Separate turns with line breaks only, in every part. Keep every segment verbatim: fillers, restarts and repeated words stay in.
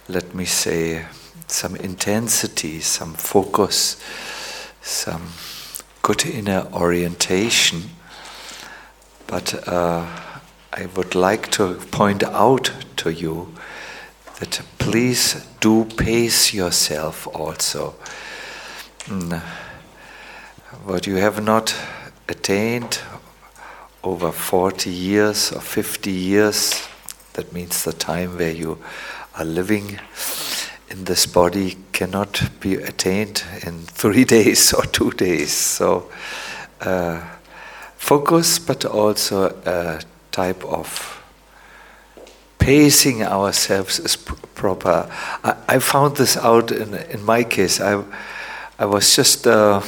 let me say, some intensity, some focus, some good inner orientation. But uh, I would like to point out to you that please do pace yourself also. Mm. What you have not attained over forty years or fifty years, that means the time where you are living in this body, cannot be attained in three days or two days. So uh, focus, but also a type of pacing ourselves is pr- proper. I, I found this out in in my case. I I was just uh,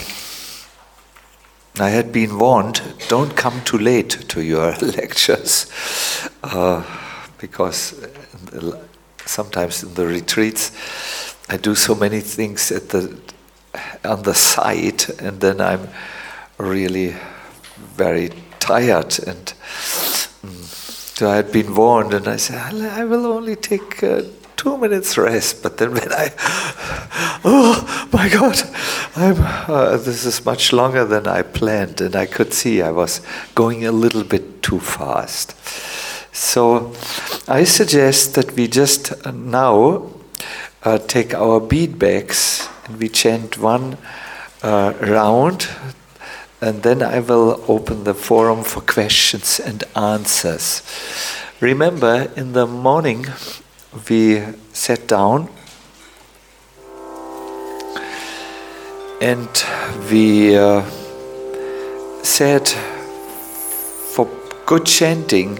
I had been warned, don't come too late to your lectures, uh, because in the, sometimes in the retreats I do so many things at the on the side, and then I'm really very tired. And mm, so I had been warned, and I said, I will only take uh, two minutes rest. But then when I, oh my God, I'm, uh, this is much longer than I planned, and I could see I was going a little bit too fast. So I suggest that we just uh, now uh, take our bead bags and we chant one uh, round, and then I will open the forum for questions and answers. Remember, in the morning we sat down and we uh, said, for good chanting,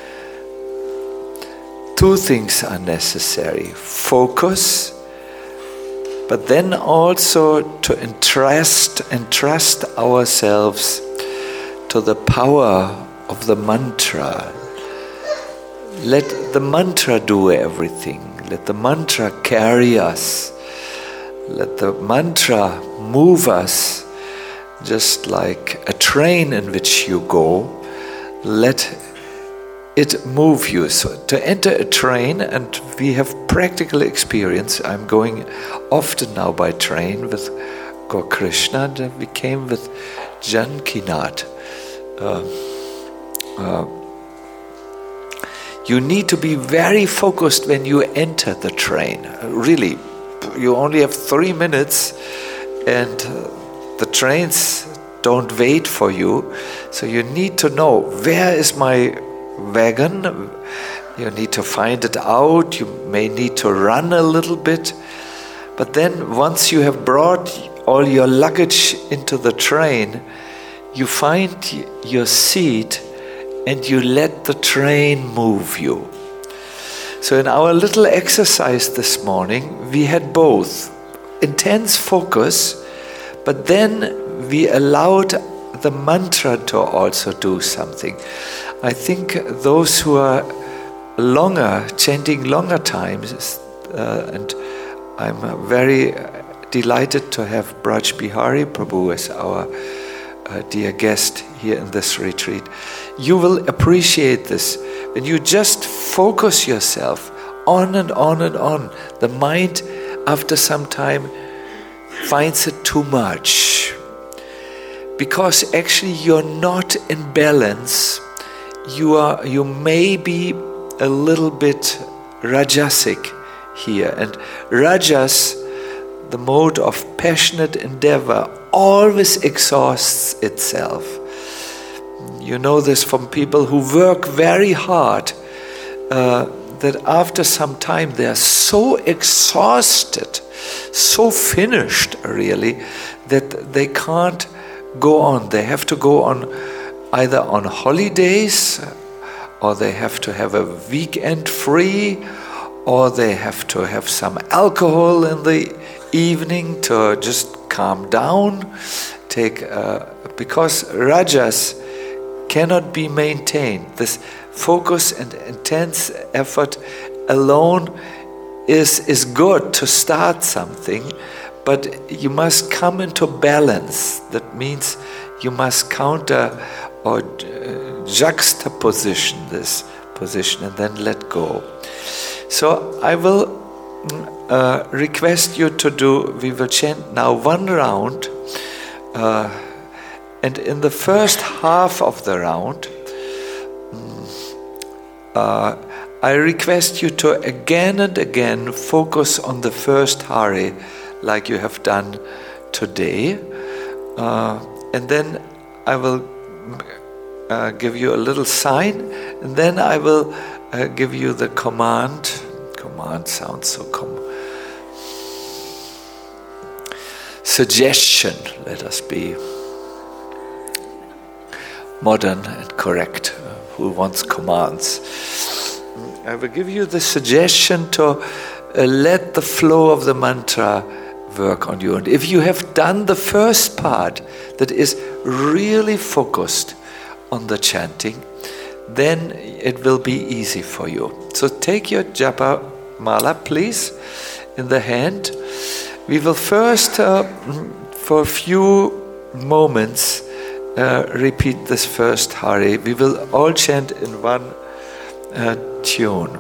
two things are necessary. Focus, but then also to entrust, entrust ourselves to the power of the mantra. Let the mantra do everything. Let the mantra carry us. Let the mantra move us, just like a train in which you go. Let it move you. So to enter a train, and we have practical experience. I'm going often now by train with Gaur Krishna, and we came with Jankinath. Uh, uh, you need to be very focused when you enter the train. Really, you only have three minutes, and uh, the trains don't wait for you. So you need to know, where is my wagon? You need to find it out. You may need to run a little bit. But then once you have brought all your luggage into the train, you find your seat and you let the train move you. So in our little exercise this morning, we had both intense focus, but then we allowed the mantra to also do something. I think those who are longer, chanting longer times, uh, and I'm very delighted to have Braj Bihari Prabhu as our uh, dear guest here in this retreat. You will appreciate this. When you just focus yourself on and on and on, the mind after some time finds it too much. Because actually you're not in balance. You are. You may be a little bit rajasic here. And rajas, the mode of passionate endeavor, always exhausts itself. You know this from people who work very hard, uh, that after some time they are so exhausted, so finished really, that they can't go on. They have to go on either on holidays, or they have to have a weekend free, or they have to have some alcohol in the evening to just calm down. Take uh, because rajas cannot be maintained. This focus and intense effort alone is is good to start something, but you must come into balance. That means you must counter or uh, juxtaposition this position and then let go. So I will uh, request you to do, we will chant now one round, uh, and in the first half of the round, uh, I request you to again and again focus on the first Hari like you have done today. Uh, and then I will uh, give you a little sign, and then I will uh, give you the command. Command sounds so com. Suggestion, let us be modern and correct. Who wants commands? I will give you the suggestion to uh, let the flow of the mantra work on you. And if you have done the first part that is really focused on the chanting, then it will be easy for you. So take your japa mala, please, in the hand. We will first, uh, for a few moments, uh, repeat this first Hari. We will all chant in one uh, tune.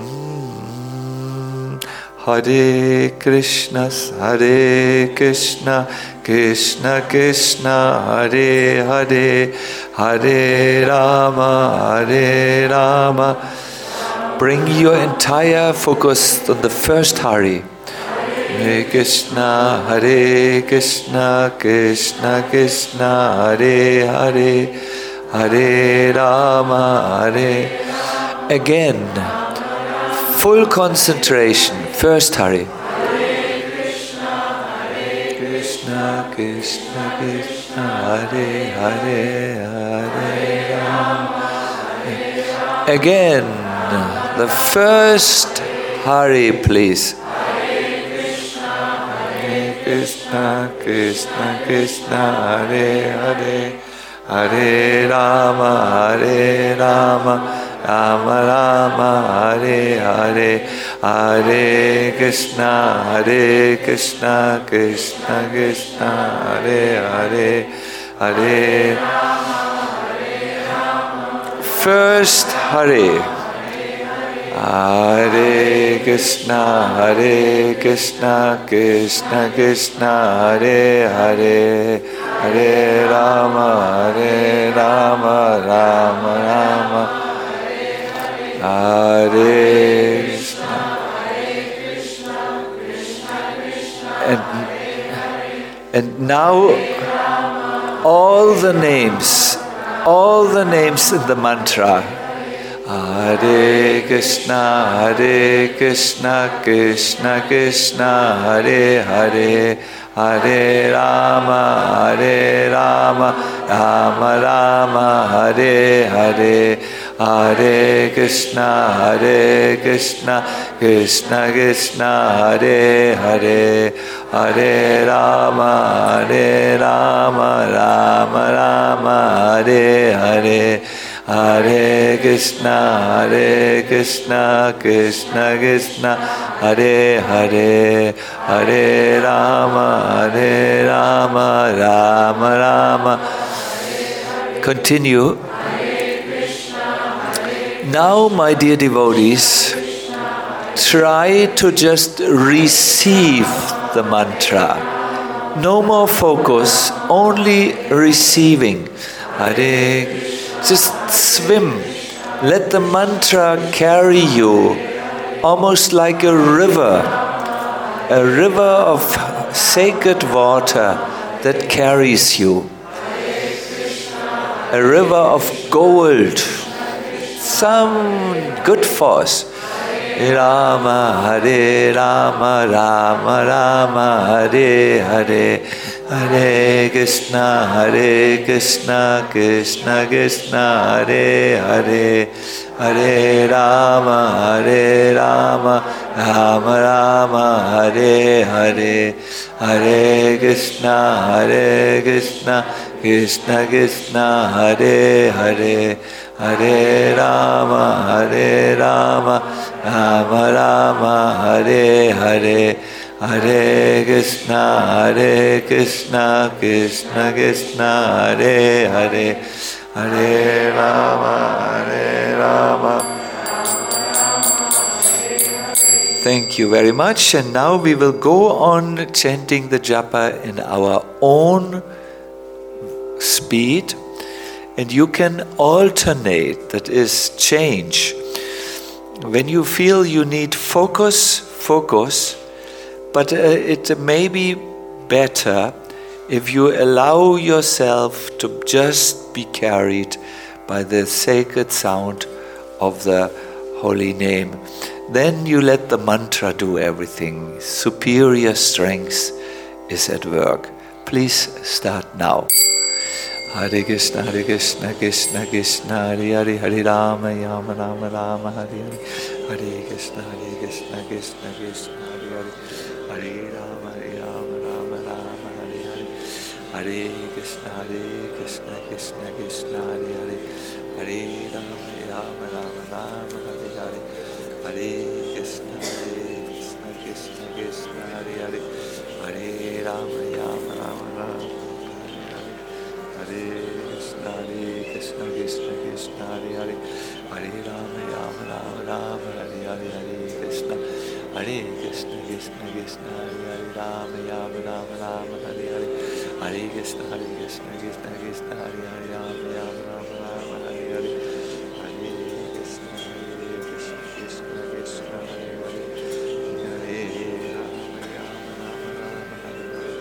Mm. Hare Krishna, Hare Krishna, Krishna Krishna, Hare Hare, Hare Rama, Hare Rama. Bring your entire focus on the first Hari. Hare Krishna, Hare Krishna, Krishna Krishna, Hare Hare, Hare Rama, Hare. Again, full concentration. First Hari. Hare Krishna, Hare Krishna, Krishna Krishna, Hare Hare, Hare Rama. Again, the first Hari, please. Krishna, Krishna, Krishna, Hare Hare, Hare Rama, Hare Rama, Rama Rama, Hare Hare, Hare Krishna, Hare Krishna, Krishna Krishna, Hare Hare, Hare Rama. First Hari. Hare Krishna, Hare Krishna, Krishna Krishna, Hare Hare, Hare Rama, Hare Rama, Rama Rama, Hare Krishna. And, and now all the names, all the names in the mantra. Hare Krishna, Hare Krishna, Krishna Krishna, Hare Hare, Hare Rama, Hare Rama, Rama Rama, Hare Hare, Hare Krishna, Hare Krishna, Krishna Krishna, Hare Hare, Hare Rama, Hare Rama, Rama Rama, Hare Hare. Hare Krishna, Hare Krishna, Krishna Krishna, Hare Hare, Hare Rama, Hare Rama, Rama Rama. Continue. Now, my dear devotees, try to just receive the mantra. No more focus, only receiving. Hare. Just swim. Let the mantra carry you, almost like a river, a river of sacred water that carries you, a river of gold, some good force. Rama, Hare Rama, Rama Rama, Hare Hare, Hare Krishna, Hare Krishna, Krishna Krishna, Hare Hare, Hare Rama, Hare Rama, Rama Rama, Hare Hare, Hare Krishna, Hare Krishna, Krishna Krishna, Hare Hare, Hare Rama, Hare Rama, Rama Rama, Hare Hare, Hare Krishna, Hare Krishna, Krishna Krishna, Hare Hare, Hare Rama, Hare Rama. Thank you very much. And now we will go on chanting the japa in our own speed. And you can alternate, that is, change. When you feel you need focus, focus. But uh, it may be better if you allow yourself to just be carried by the sacred sound of the holy name. Then you let the mantra do everything. Superior strength is at work. Please start now. Hare Krishna, Hare Krishna, Krishna Krishna, Hare Hare, Hare Rama, Rama Rama, Rama Hare Hare. Hare Krishna, Hare Krishna, Krishna Krishna, Hare Hare, Hare Rama, Rama Rama, Rama Hare Hare. Hare Krishna, Hare Krishna, Krishna Krishna, Hare Hare, Hare Rama, Rama Rama, Rama Hare Hare. Hare Krishna, Hare Krishna, Krishna Krishna, Hare Hare, Hare Rama, Rama Rama, Rama Hare Krishna, Hare Krishna, Krishna Krishna, Hare Hare, Hare Rama, Rama Rama, Rama Hare Hare. Hare Krishna, Hare Krishna, Krishna Krishna, Hare Hare, Rama, Rama Rama, Rama Hare Hare. Hare Krishna, Hare Krishna, Krishna Krishna, Hare Hare, Rama, Rama Rama, Rama Hare Hare. Hare Krishna, Hare Krishna, Krishna Krishna, Hare Hare, Hare Rama, Rama Rama, Rama Hare Hare.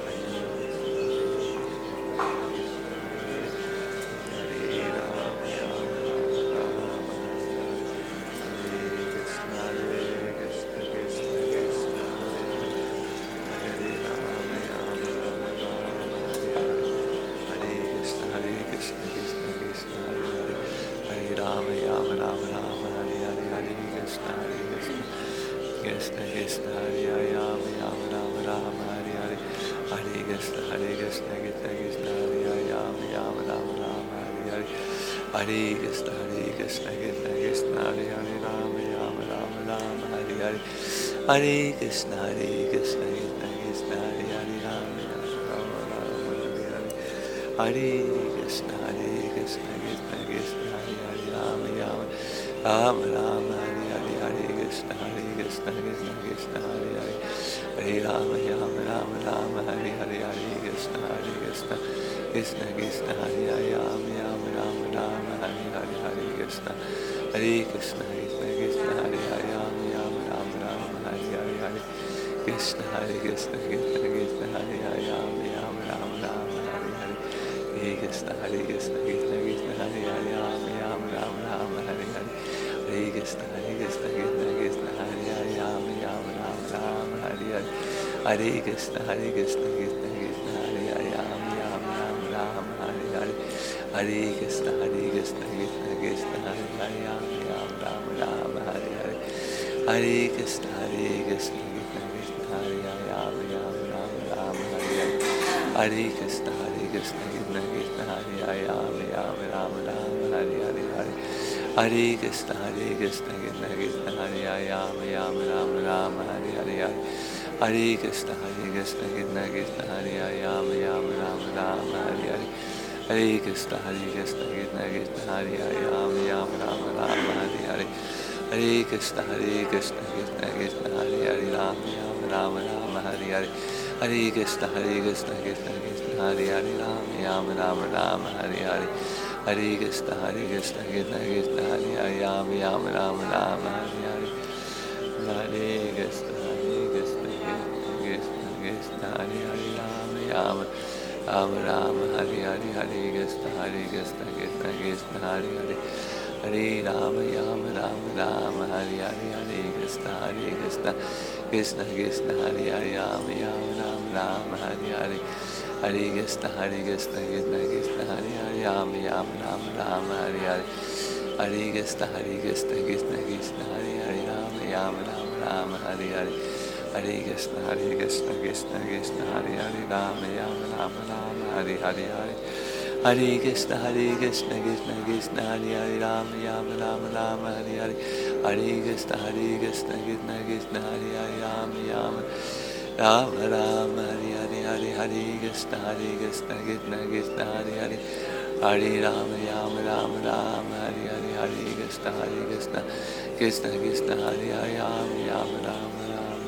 Hare Krishna, Hare Krishna, Krishna Krishna, Hare Hare, Rama, Rama Rama, Rama Hare Hare. Hare Krishna, Hare Krishna, Krishna Krishna, Hare Hare, Rama, Rama Rama, Hare Hare. Hare Krishna, Hare Krishna, Krishna Krishna, Hare Hare, Rama, Rama, Rama Rama, Hare Hare. Hare Krishna, Hare Krishna, Krishna Krishna, Hare Hare, Hare Rama, Rama Rama, Rama Hare Hare. Hare Krishna, Hare Krishna, Krishna Krishna, Hare Hare, Rama, Rama Rama, Rama Hare Hare. Hare Krishna, Hare Krishna, Krishna Krishna, Hare Hare, Rama, Rama Rama, Rama Hare Hare. Hare Krishna, Hare Krishna, Krishna Krishna, Hare Hare, Rama, Rama Rama, Rama Hare Hare. Hare Krishna, Hare Krishna, Krishna Krishna, Hare Hare, Rama, Rama Rama, Rama Hare Hare. Hare Krishna, Hare Krishna, Krishna Krishna, Hare Hare, Rama, Rama Rama, Rama Hare Hare. Hare Krishna, Hare Krishna, Krishna Krishna, Hare Hare, Rama, Rama Rama, Rama Hare Hare. Hare Krishna, Hare Krishna, Krishna Krishna, Hare Hare, Rama, Rama Rama, Rama Hare Hare. Hare Krishna, Hare Krishna, Krishna Krishna, Hare Hare, Rama, Rama Rama, Rama Hare Hare. Hare Krishna, Hare Krishna, Krishna Krishna, Hare Hare, Rama, Rama Rama, Rama Hare Hare. Hare Krishna, Hare Krishna, Krishna Krishna, Hare Hare, Rama, Rama Rama, Rama Hare Hare. Hare Krishna, Hare Krishna, Krishna Krishna, Hare Hare, Rama, Rama Rama, Rama Hare Hare. Hare Krishna, Hare Krishna, Krishna Krishna, Hare Hare, Rama, Rama Rama, Rama Hare Hare. Hare Krishna, Hare Krishna, Krishna Krishna, Hare Hare, Rama, Rama Rama, Rama Hare Hare. Hare Krishna, Hare Krishna, Krishna Krishna, Hare Hare, Rama, Rama Rama, Rama Hare Hare. Hare Krishna, Hare Krishna, Krishna Krishna, Hare Hare, Rama, Rama Rama, Rama Hare Hare. Hare Krishna, Hare Krishna, Krishna Krishna, Hare Hare, Rama, Rama Rama, Rama Hare Hare. Hare Krishna, Hare Krishna, Krishna Krishna, Hare Hare, Hare Rama, Rama Rama, Rama Hare Hare. Hare Krishna, Hare Krishna, Krishna Krishna, Hare Hare, Rama, Rama Rama, Rama Hare Hare. Hare Krishna, Hare Krishna, Krishna Krishna, Hare Hare, Rama, Rama Rama, Rama Hare Hare. Hare Krishna, Hare Krishna, Krishna Krishna, Hare Hare, Rama, Rama Rama, Rama Hare Hare. Hare Krishna, Hare Krishna, Krishna Krishna, Hare Hare, Rama, Rama Rama, Rama Hare Hare. Hare Krishna, Hare Krishna, Krishna Krishna, Hare Hare, Rama, Rama Rama, Rama Hare Hare. Hare Krishna, Hare Krishna, Krishna Krishna, Hare Hare, Rama, Rama Rama, Rama Hare Hare. Hare Hare Krishna, Hare Krishna, Krishna Krishna, Hare Hare. Hare Rama, Rama Rama, Rama Hare Hare. Hare Krishna, Hare Krishna, Krishna Krishna Hare Hare Rama Rama Rama Rama.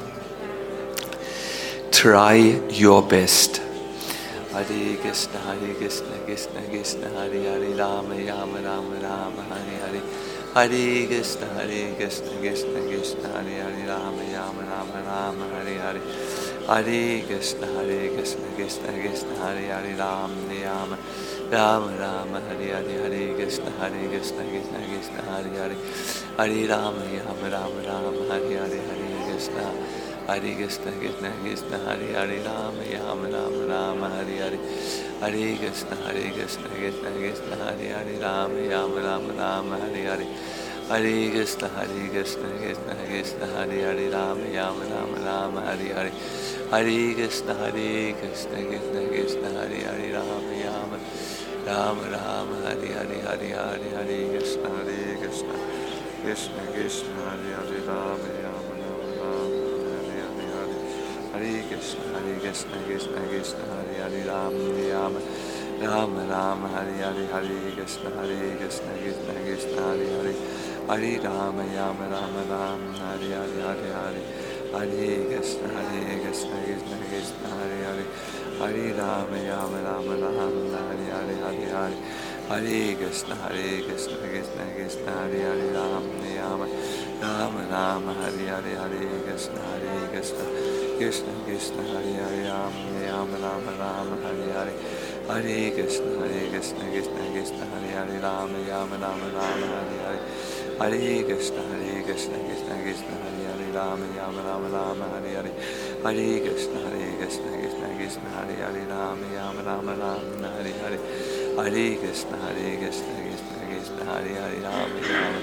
Try your best. Hare Krishna Hare Krishna Krishna Krishna Hare Hare Rama Rama Rama Rama Hare Hare. Hare Krishna Hare Krishna Krishna Krishna Hare Hare Rama Rama Rama Rama Hare Hare. Hare Krishna Hare Krishna Krishna Krishna Hare Hare Rama Rama Rama Rama Hare Hare. Hare Krishna Hare Krishna Krishna Krishna Hare Hare. Hare Rama Rama Rama Rama Hare Hare. Hare Krishna Hare Krishna Krishna Krishna Hare Hare Rama Rama Rama Rama Hare Hare. Hare Krishna Hare Krishna Krishna Krishna Hare Hare Rama Rama Rama Rama Hare Hare. Hare Krishna Hare Krishna Krishna Krishna Hare Hare Rama Rama Rama Rama Hare Hare. Hare Krishna Hare Krishna Krishna Krishna Hare Hare Rama Rama Rama Rama Hare Hare. Hare Hare Hare Krishna Hare Krishna Krishna Krishna Hare Hare Rama Rama Rama Rama Hare Hare. Hare Krishna Hare Krishna Krishna Krishna Hare Hare Rama Rama Rama Rama Hare Hare. Hare Krishna Hare Krishna Krishna Krishna Hare Hare. Hare Rama Rama Rama Rama Hare Hare. Hare Hare Hare Krishna Hare Krishna Krishna Krishna Hare Hare. Hare Rama Rama Rama Rama Hare Hare. Hare Hare Hare Krishna Hare Krishna Krishna Krishna Hare Hare. Rama Rama Rama Rama Hare Hare. Hare Krishna Hare Krishna Krishna Krishna Hare Hare. Rama Rama Rama Rama Hare Hare. Hare Krishna Hare Krishna Krishna Krishna Hare Hare. Rama Rama Rama Rama Hare Hare. Hare Krishna Hare Krishna Krishna Krishna Hare Hare. Rama Rama Rama Rama Hare Hare. Hare Krishna Hare Krishna Krishna Krishna Hare Hare. Rama Rama Rama Rama Hare Hare. Hare Krishna Hare Krishna Krishna Krishna Hare Hare. Rama Rama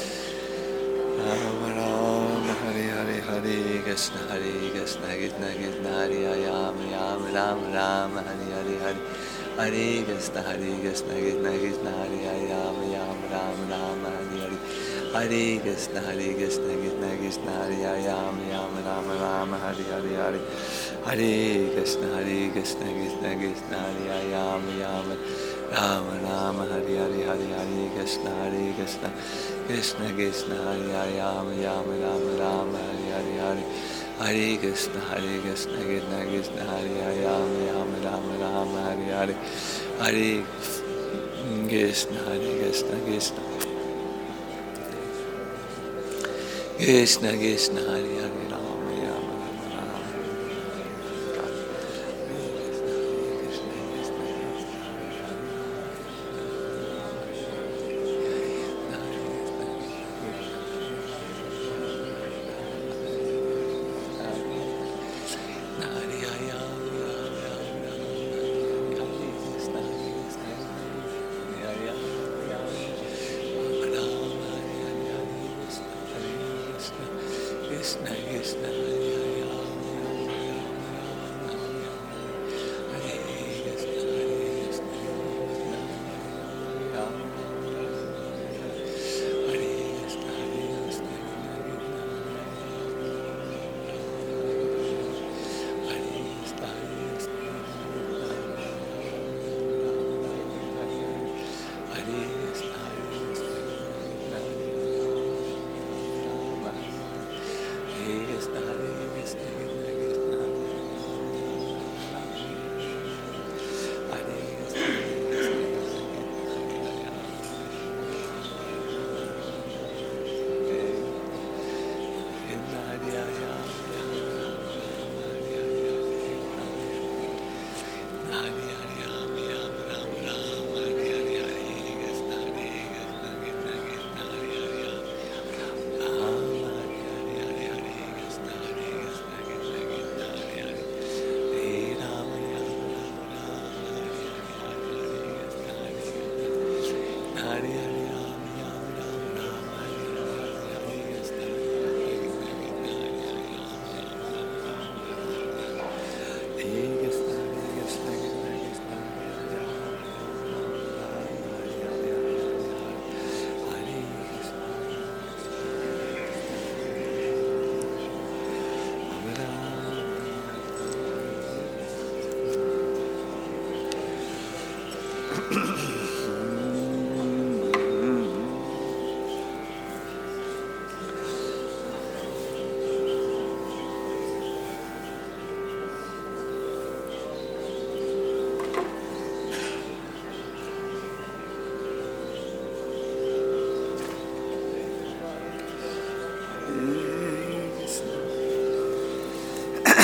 Rama Rama Hare Hare. Hare Krishna Hare Krishna Krishna Krishna Hare Hare. Rama Rama Rama Rama Hare Hare. Hare Hare Krishna Hare Krishna Krishna Krishna Hare Hare. Rama Rama Rama Rama Hare Hare. Hare Krishna Hare Krishna Krishna Krishna Hare Hare. Rama Rama Rama Rama Hare Hare. Hare Hare Krishna Hare Krishna Krishna Krishna Hare Hare. Rama Rama Rama Rama Hare Hare. Hare Hare Krishna Hare Krishna Krishna Krishna Hare Hare. Rama Rama Rama Rama Hare Hare. Hare Hare Krishna Hare Krishna Krishna Krishna Hare Hare. Rama Rama Rama Rama Hare Hare. Hare Krishna Hare Krishna Krishna Krishna Krishna Hare Hare. Rama Rama Rama Rama. Krishna Krishna Hare Hare.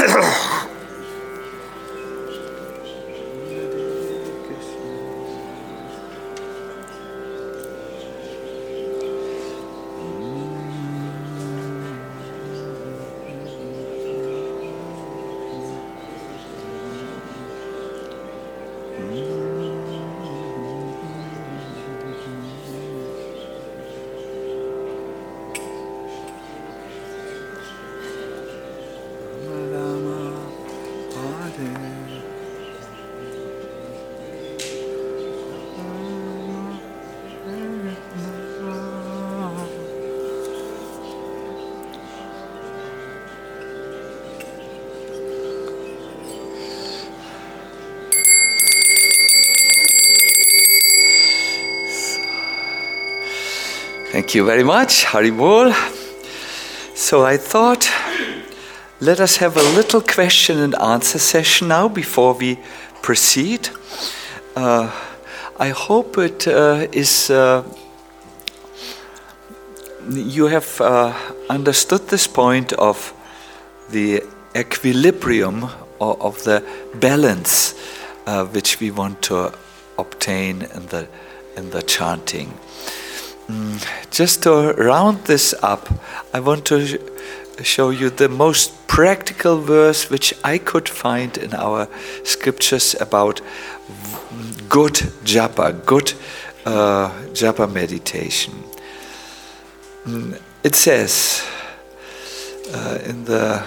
Thank you very much, Haribol. So I thought, let us have a little question and answer session now before we proceed. Uh, I hope it uh, is uh, you have uh, understood this point of the equilibrium or of the balance uh, which we want to obtain in the in the chanting. Mm, just to round this up, I want to sh- show you the most practical verse which I could find in our scriptures about v- good japa, good uh, japa meditation. Mm, it says uh, in the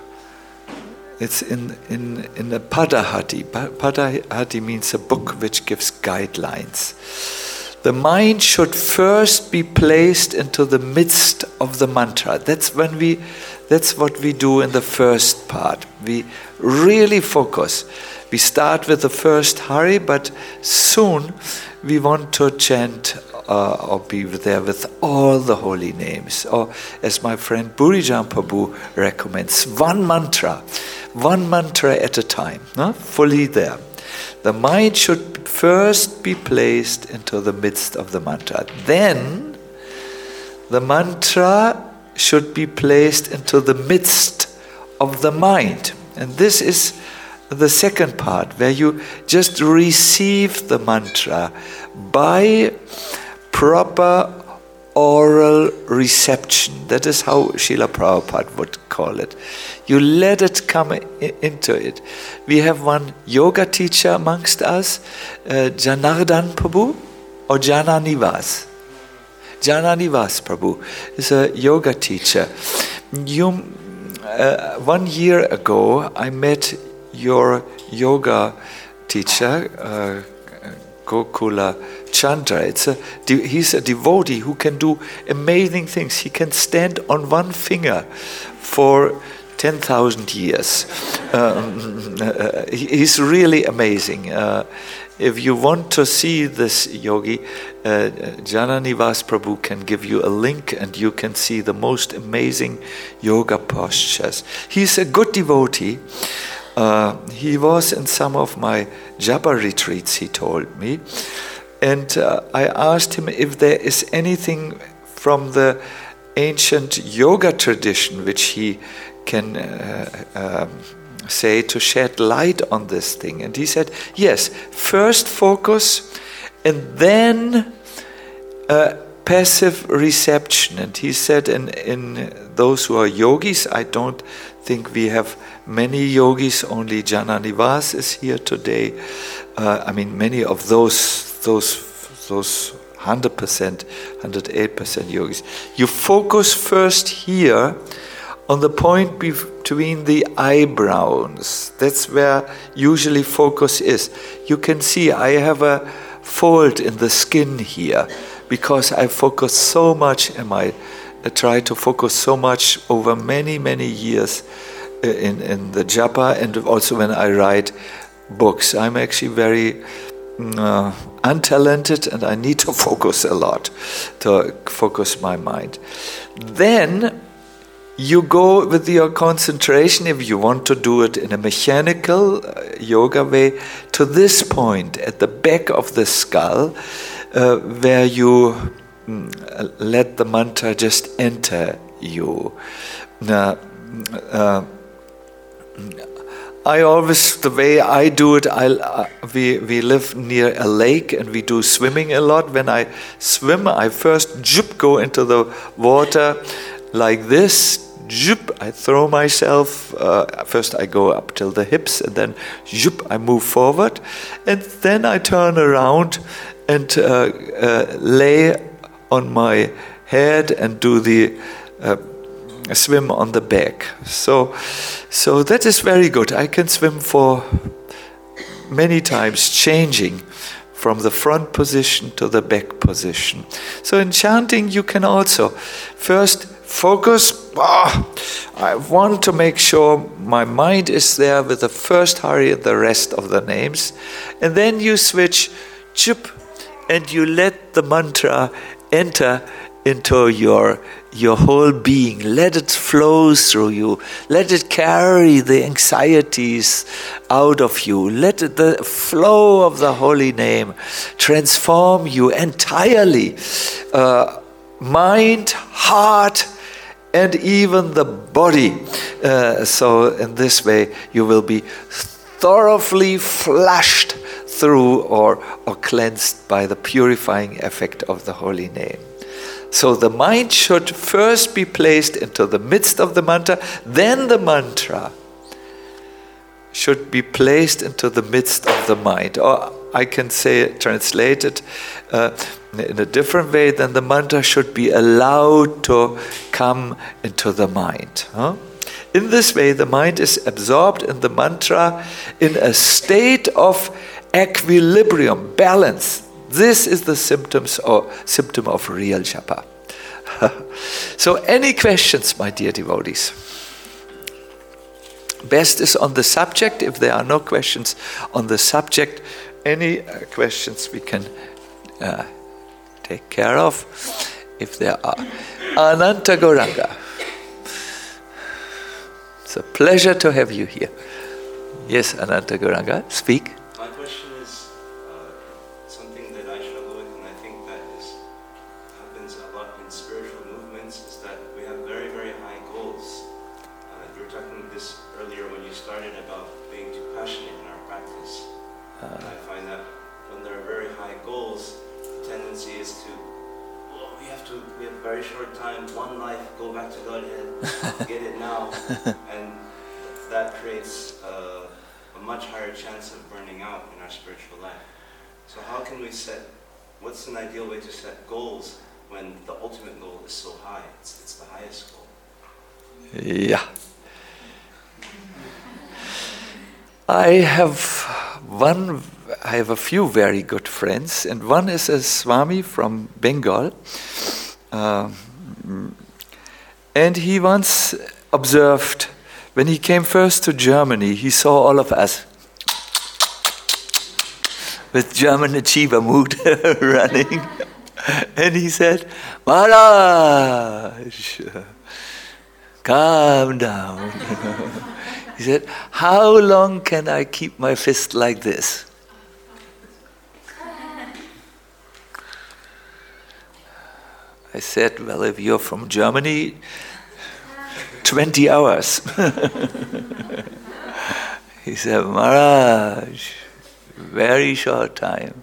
it's in in in the Padahati. Padahati means a book which gives guidelines. The mind should first be placed into the midst of the mantra. That's when we, that's what we do in the first part. We really focus. We start with the first Hari, but soon we want to chant uh, or be there with all the holy names. Or as my friend Burijan Prabhu recommends, one mantra, one mantra at a time, no? Fully there. The mind should first be placed into the midst of the mantra. Then, the mantra should be placed into the midst of the mind. And this is the second part, where you just receive the mantra by proper oral reception. That is how Srila Prabhupada would call it. You let it come I- into it. We have one yoga teacher amongst us, uh, Janardhan Prabhu or Jananivas. Jananivas Prabhu is a yoga teacher. You, uh, one year ago, I met your yoga teacher, uh, Gokula Chandra. It's a, he's a devotee who can do amazing things. He can stand on one finger for ten thousand years. Um, uh, he's really amazing. Uh, if you want to see this yogi, uh, Jananivas Prabhu can give you a link and you can see the most amazing yoga postures. He's a good devotee. Uh, he was in some of my japa retreats, he told me. And uh, I asked him if there is anything from the ancient yoga tradition which he can uh, um, say to shed light on this thing. And he said, yes, first focus and then uh, passive reception. And he said, in, in those who are yogis, I don't think we have many yogis, only Jananivas is here today. Uh, I mean, many of those those those one hundred percent, one hundred eight percent yogis. You focus first here on the point between the eyebrows. That's where usually focus is. You can see I have a fold in the skin here because I focus so much and I try to focus so much over many, many years in, in the japa and also when I write books. I'm actually very uh, untalented and I need to focus a lot to focus my mind. Then you go with your concentration, if you want to do it in a mechanical uh, yoga way, to this point at the back of the skull uh, where you mm, let the mantra just enter you. Now, uh, I always, the way I do it, I, uh, we, we live near a lake and we do swimming a lot. When I swim, I first jup, go into the water like this. Jup, I throw myself. Uh, first I go up till the hips and then jup, I move forward. And then I turn around and uh, uh, lay on my head and do the uh, swim on the back. So, so that is very good. I can swim for many times, changing from the front position to the back position. So in chanting, you can also first focus. Oh, I want to make sure my mind is there with the first hari and the rest of the names. And then you switch, chup, and you let the mantra enter into your your whole being. Let it flow through you. Let it carry the anxieties out of you. Let it, the flow of the holy name transform you entirely. Uh, mind, heart, and even the body. Uh, so in this way you will be thoroughly flushed through or, or cleansed by the purifying effect of the holy name. So the mind should first be placed into the midst of the mantra, then the mantra should be placed into the midst of the mind. Or I can say, translate it uh, in a different way, then the mantra should be allowed to come into the mind. Huh? In this way, the mind is absorbed in the mantra in a state of equilibrium, balance. This is the symptoms or symptom of real japa. So, any questions, my dear devotees? Best is on the subject. If there are no questions on the subject, any uh, questions we can uh, take care of. If there are, Ananta Gauranga. It's a pleasure to have you here. Yes, Ananta Gauranga, speak.
My question is uh, something that I struggle with, and I think that is happens a lot in spiritual movements, is that we have very, very high goals. Uh, you were talking this earlier when you started about being too passionate in our practice. Uh, and I find that when there are very high goals, the tendency is to, well, we have to, we have a very short time, one life, go back to Godhead, get it now. And that creates uh, a much higher chance of burning out in our spiritual life. So how can we set, what's an ideal way to set goals when the ultimate goal is so high? It's, it's the highest goal.
Yeah. I have one, I have a few very good friends, and one is a Swami from Bengal. Uh, and he once observed, when he came first to Germany, he saw all of us with German achiever mood running. And he said, Maharaj, calm down. He said, how long can I keep my fist like this? I said, well, if you're from Germany, twenty hours. He said, Maharaj, very short time.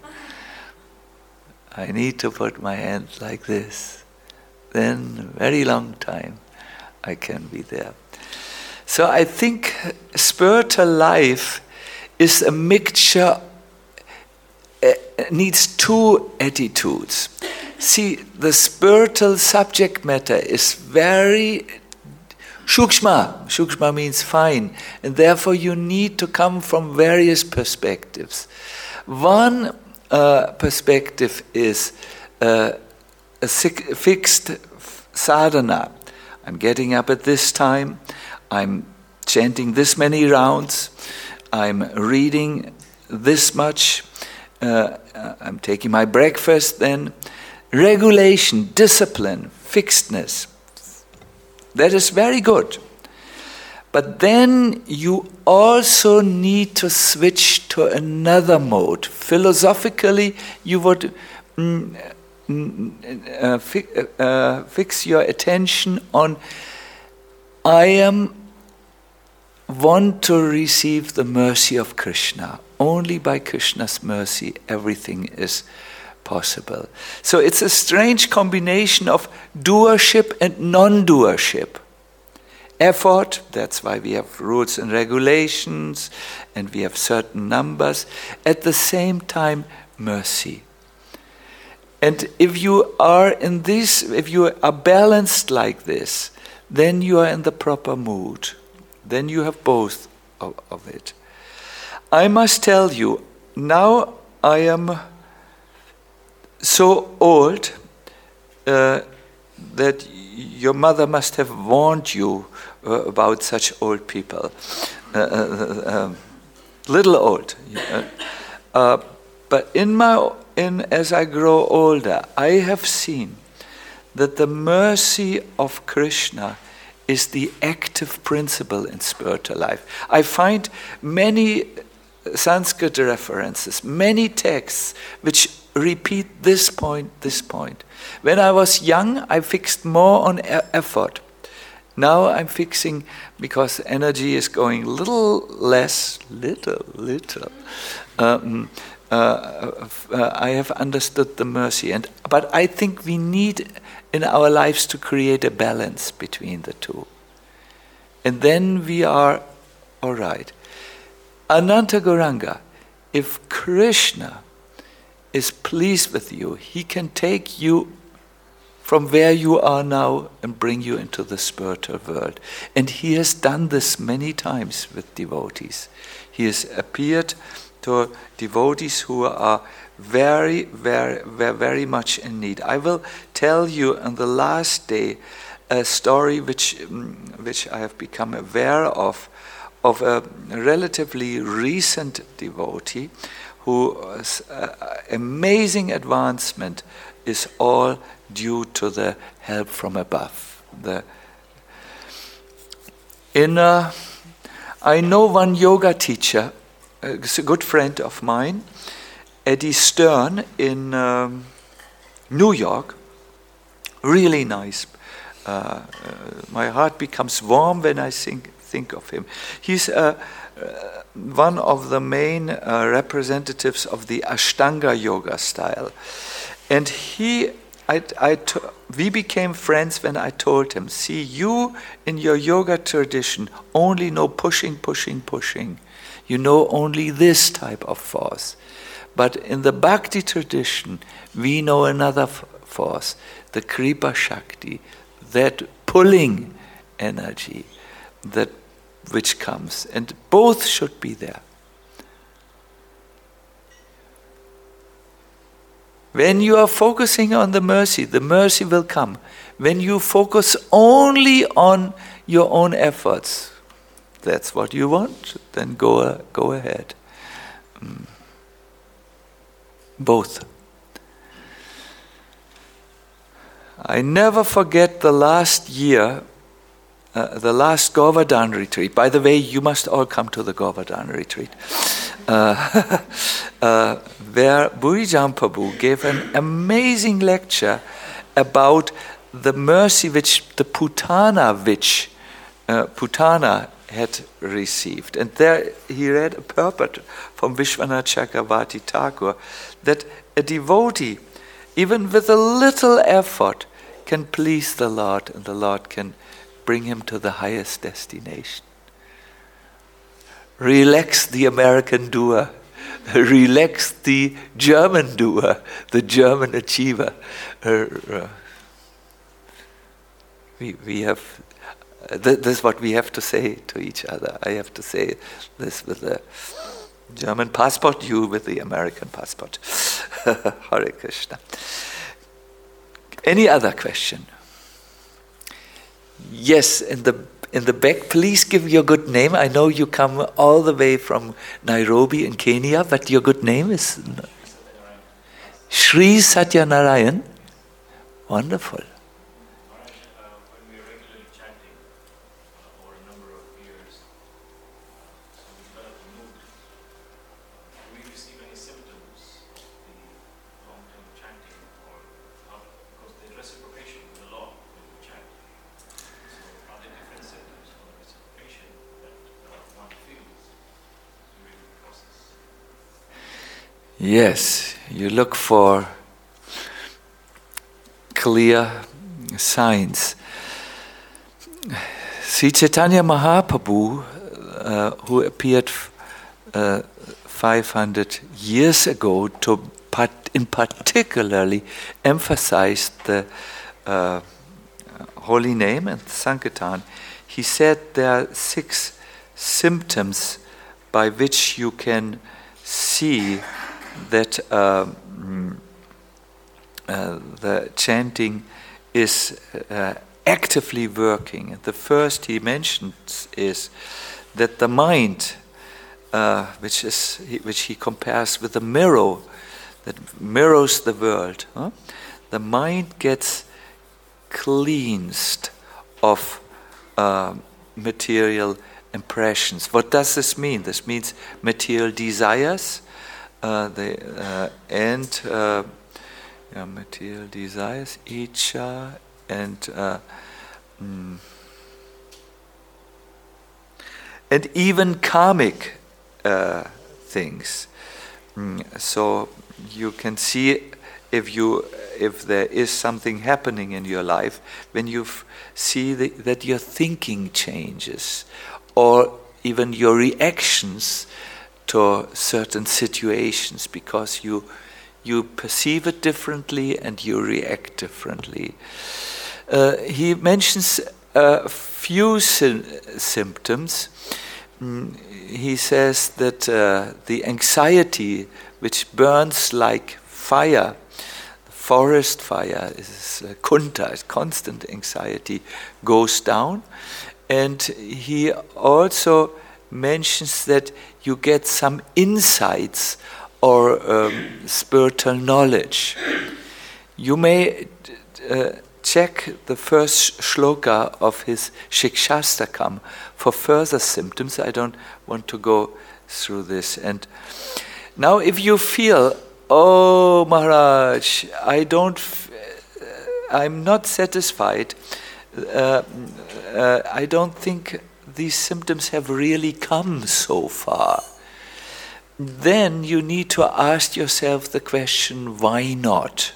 I need to put my hands like this. Then, very long time, I can be there. So I think spiritual life is a mixture, uh, needs two attitudes. See, the spiritual subject matter is very shukshma. Shukshma means fine. And therefore you need to come from various perspectives. One uh, perspective is uh, a fixed sadhana. I'm getting up at this time. I'm chanting this many rounds. I'm reading this much. Uh, I'm taking my breakfast then. Regulation, discipline, fixedness. That is very good. But then you also need to switch to another mode. Philosophically, you would mm, mm, uh, fi- uh, fix your attention on I am want to receive the mercy of Krishna. Only by Krishna's mercy everything is possible. So it's a strange combination of doership and non-doership. Effort, that's why we have rules and regulations, and we have certain numbers. At the same time, mercy. And if you are in this, if you are balanced like this, then you are in the proper mood. Then you have both of, of it. I must tell you, now I am so old uh, that your mother must have warned you uh, about such old people. Uh, uh, uh, little old. Uh, uh, but in my in as I grow older, I have seen that the mercy of Krishna is the active principle in spiritual life. I find many Sanskrit references, many texts which repeat this point, this point. When I was young, I fixed more on e- effort. Now I'm fixing, because energy is going little less, little, little. Um, uh, uh, I have understood the mercy, and but I think we need in our lives to create a balance between the two. And then we are all right. Ananta Gauranga, if Krishna is pleased with you, he can take you from where you are now and bring you into the spiritual world. And he has done this many times with devotees. He has appeared to devotees who are very, very, very, very much in need. I will tell you on the last day a story which, um, which I have become aware of, of a relatively recent devotee whose uh, amazing advancement is all due to the help from above. The, in a, I know one yoga teacher, uh, a good friend of mine, Eddie Stern in um, New York, really nice. Uh, uh, my heart becomes warm when I think, think of him. He's uh, uh, one of the main uh, representatives of the Ashtanga yoga style. And he, I, I t- we became friends when I told him, see, you in your yoga tradition only know pushing, pushing, pushing. You know only this type of force. But in the Bhakti tradition, we know another f- force, the Kripa Shakti, that pulling energy that which comes. And both should be there. When you are focusing on the mercy, the mercy will come. When you focus only on your own efforts, that's what you want, then go, uh, go ahead. Mm. Both. I never forget the last year, uh, the last Govardhan retreat. By the way, you must all come to the Govardhan retreat. Uh, uh, where Burijan Prabhu gave an amazing lecture about the mercy which the Putana witch, uh, Putana had received. And there he read a purport from Vishwanath Chakravarti Thakur that a devotee, even with a little effort, can please the Lord, and the Lord can bring him to the highest destination. Relax the American doer. Relax the German doer, the German achiever. Uh, uh, we, we have, uh, th- this is what we have to say to each other. I have to say this with the German passport, you with the American passport. Hare Krishna. Any other question? Yes, in the in the back, please give your good name. I know you come all the way from Nairobi in Kenya, but your good name is Sri Satyanarayan. Wonderful. Yes, you look for clear signs. Sri Chaitanya Mahaprabhu, uh, who appeared uh, five hundred years ago, to part in particularly emphasized the uh, holy name and Sankirtan. He said there are six symptoms by which you can see that uh, uh, the chanting is uh, actively working. The first he mentions is that the mind, uh, which is which he compares with a mirror that mirrors the world, huh? The mind gets cleansed of uh, material impressions. What does this mean? This means material desires, uh, the uh, and uh, yeah, material desires, icha, and uh, mm, and even karmic uh, things. Mm, so you can see if you if there is something happening in your life when you f- see the, that your thinking changes, or even your reactions to certain situations, because you you perceive it differently and you react differently. Uh, he mentions a few sy- symptoms. Mm, he says that uh, the anxiety which burns like fire, forest fire, is uh, kunta, is constant anxiety, goes down. And he also mentions that you get some insights or um, spiritual knowledge. You may uh, check the first shloka of his Shikshastakam for further symptoms. I don't want to go through this. And now if you feel, oh Maharaj, I don't, f- I'm not satisfied, uh, uh, I don't think these symptoms have really come so far, then you need to ask yourself the question, why not?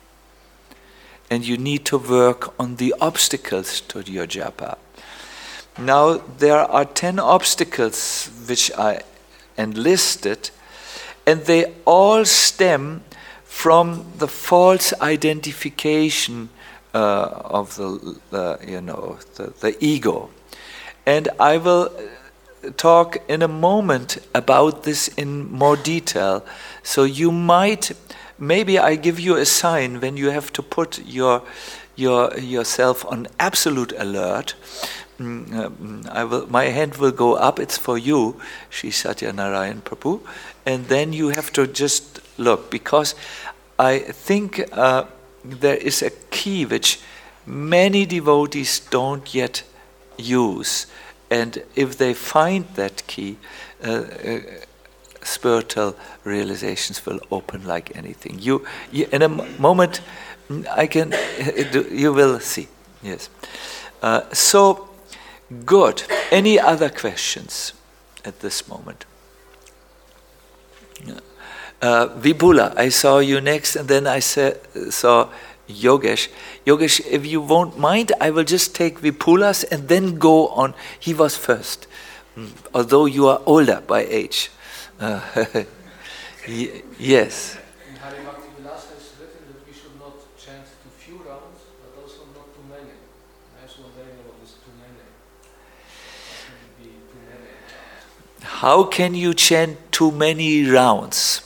And you need to work on the obstacles to your japa. Now, there are ten obstacles which I enlisted, and they all stem from the false identification uh, of the, the, you know, the, the ego. And I will talk in a moment about this in more detail. So you might, maybe I give you a sign when you have to put your your yourself on absolute alert. Mm, um, I will, my hand will go up. It's for you, Sri Satyanarayan Prabhu, and then you have to just look, because I think uh, there is a key which many devotees don't yet use. And if they find that key, uh, uh, spiritual realizations will open like anything. You, you in a m- moment, I can, you will see. Yes. Uh, so, good. Any other questions at this moment? Uh, Vibhula, I saw you next, and then I sa- saw Yogesh. Yogesh, if you won't mind, I will just take Vipula's and then go on. He was first, mm. although you are older by age. Uh, y- yes.
In Haribhakti Vilasa is written that we should not chant too few rounds, but also not too many. I was wondering what is too many. How can it be too many?
How can you chant too many rounds?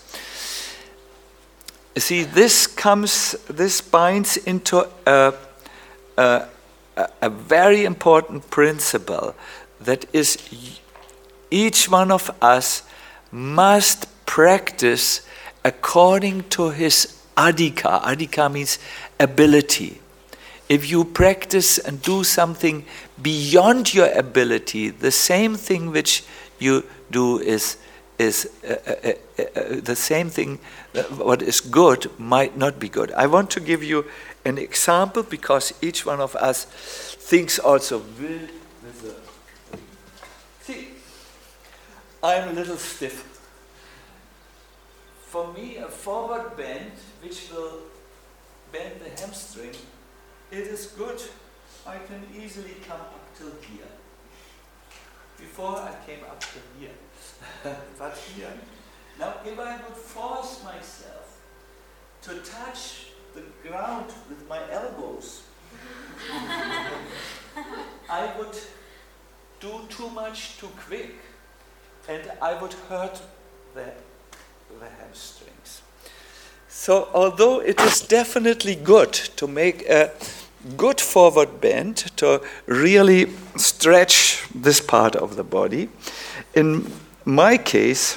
See, this comes, this binds into a, a, a very important principle, that is, each one of us must practice according to his adhika. Adhika means ability. If you practice and do something beyond your ability, the same thing which you do is is uh, uh, uh, uh, the same thing, uh, what is good might not be good. I want to give you an example, because each one of us thinks also, will with the, see, I'm a little stiff. for me, a forward bend, which will bend the hamstring, it is good. I can easily come up till here. Before I came up to here. But here, now if I would force myself to touch the ground with my elbows, I would do too much too quick, and I would hurt the, the hamstrings. So although it is definitely good to make a good forward bend, to really stretch this part of the body, in my case,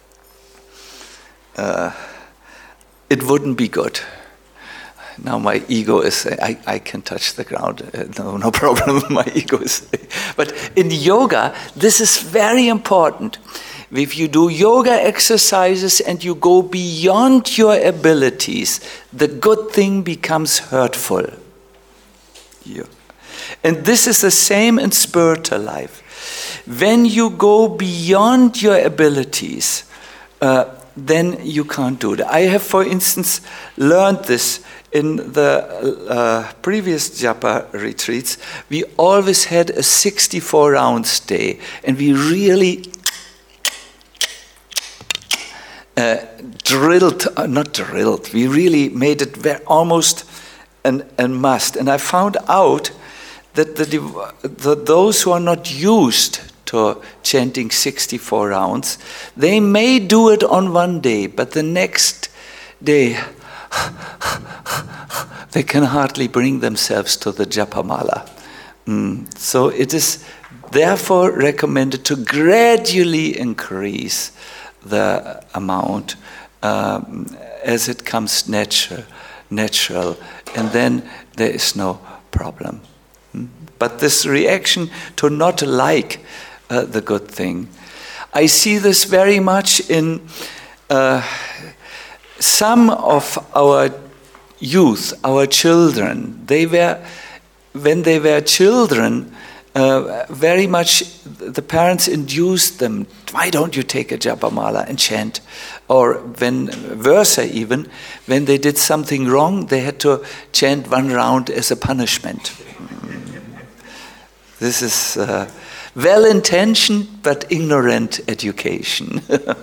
uh, it wouldn't be good. Now my ego is, I, I can touch the ground, uh, no, no problem, my ego is. But in yoga, this is very important. If you do yoga exercises and you go beyond your abilities, the good thing becomes hurtful. Yeah. And this is the same in spiritual life. When you go beyond your abilities, uh, then you can't do that. I have, for instance, learned this in the uh, previous japa retreats. We always had a sixty-four rounds day, and we really uh, drilled, uh, not drilled, we really made it very, almost an, a must. And I found out that the, the those who are not used to chanting sixty-four rounds, they may do it on one day, but the next day they can hardly bring themselves to the japamala. Mm. So it is therefore recommended to gradually increase the amount um, as it comes natural, natural, and then there is no problem. Mm. But this reaction to not like uh, the good thing, I see this very much in uh, some of our youth, our children. They were, when they were children, uh, very much the parents induced them, why don't you take a japamala and chant? Or when, versa even, when they did something wrong, they had to chant one round as a punishment. This is uh, well-intentioned but ignorant education.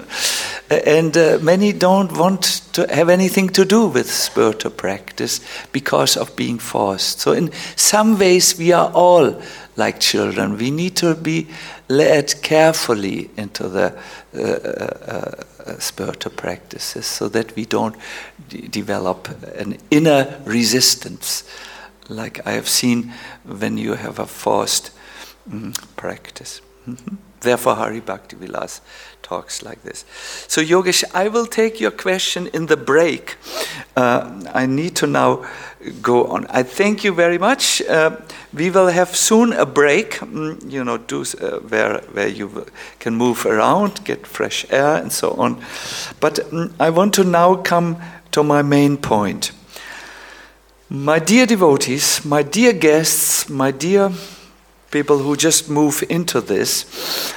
And uh, many don't want to have anything to do with spiritual practice because of being forced. So in some ways we are all like children. We need to be led carefully into the uh, uh, uh, spiritual practices so that we don't d- develop an inner resistance like I have seen when you have a forced mm, practice. Mm-hmm. Therefore, Hari Bhakti Vilas talks like this. So, Yogesh, I will take your question in the break. Uh, I need to now go on. I thank you very much. Uh, we will have soon a break, mm, you know, do, uh, where where you can move around, get fresh air, and so on. But mm, I want to now come to my main point. My dear devotees, my dear guests, my dear people who just move into this.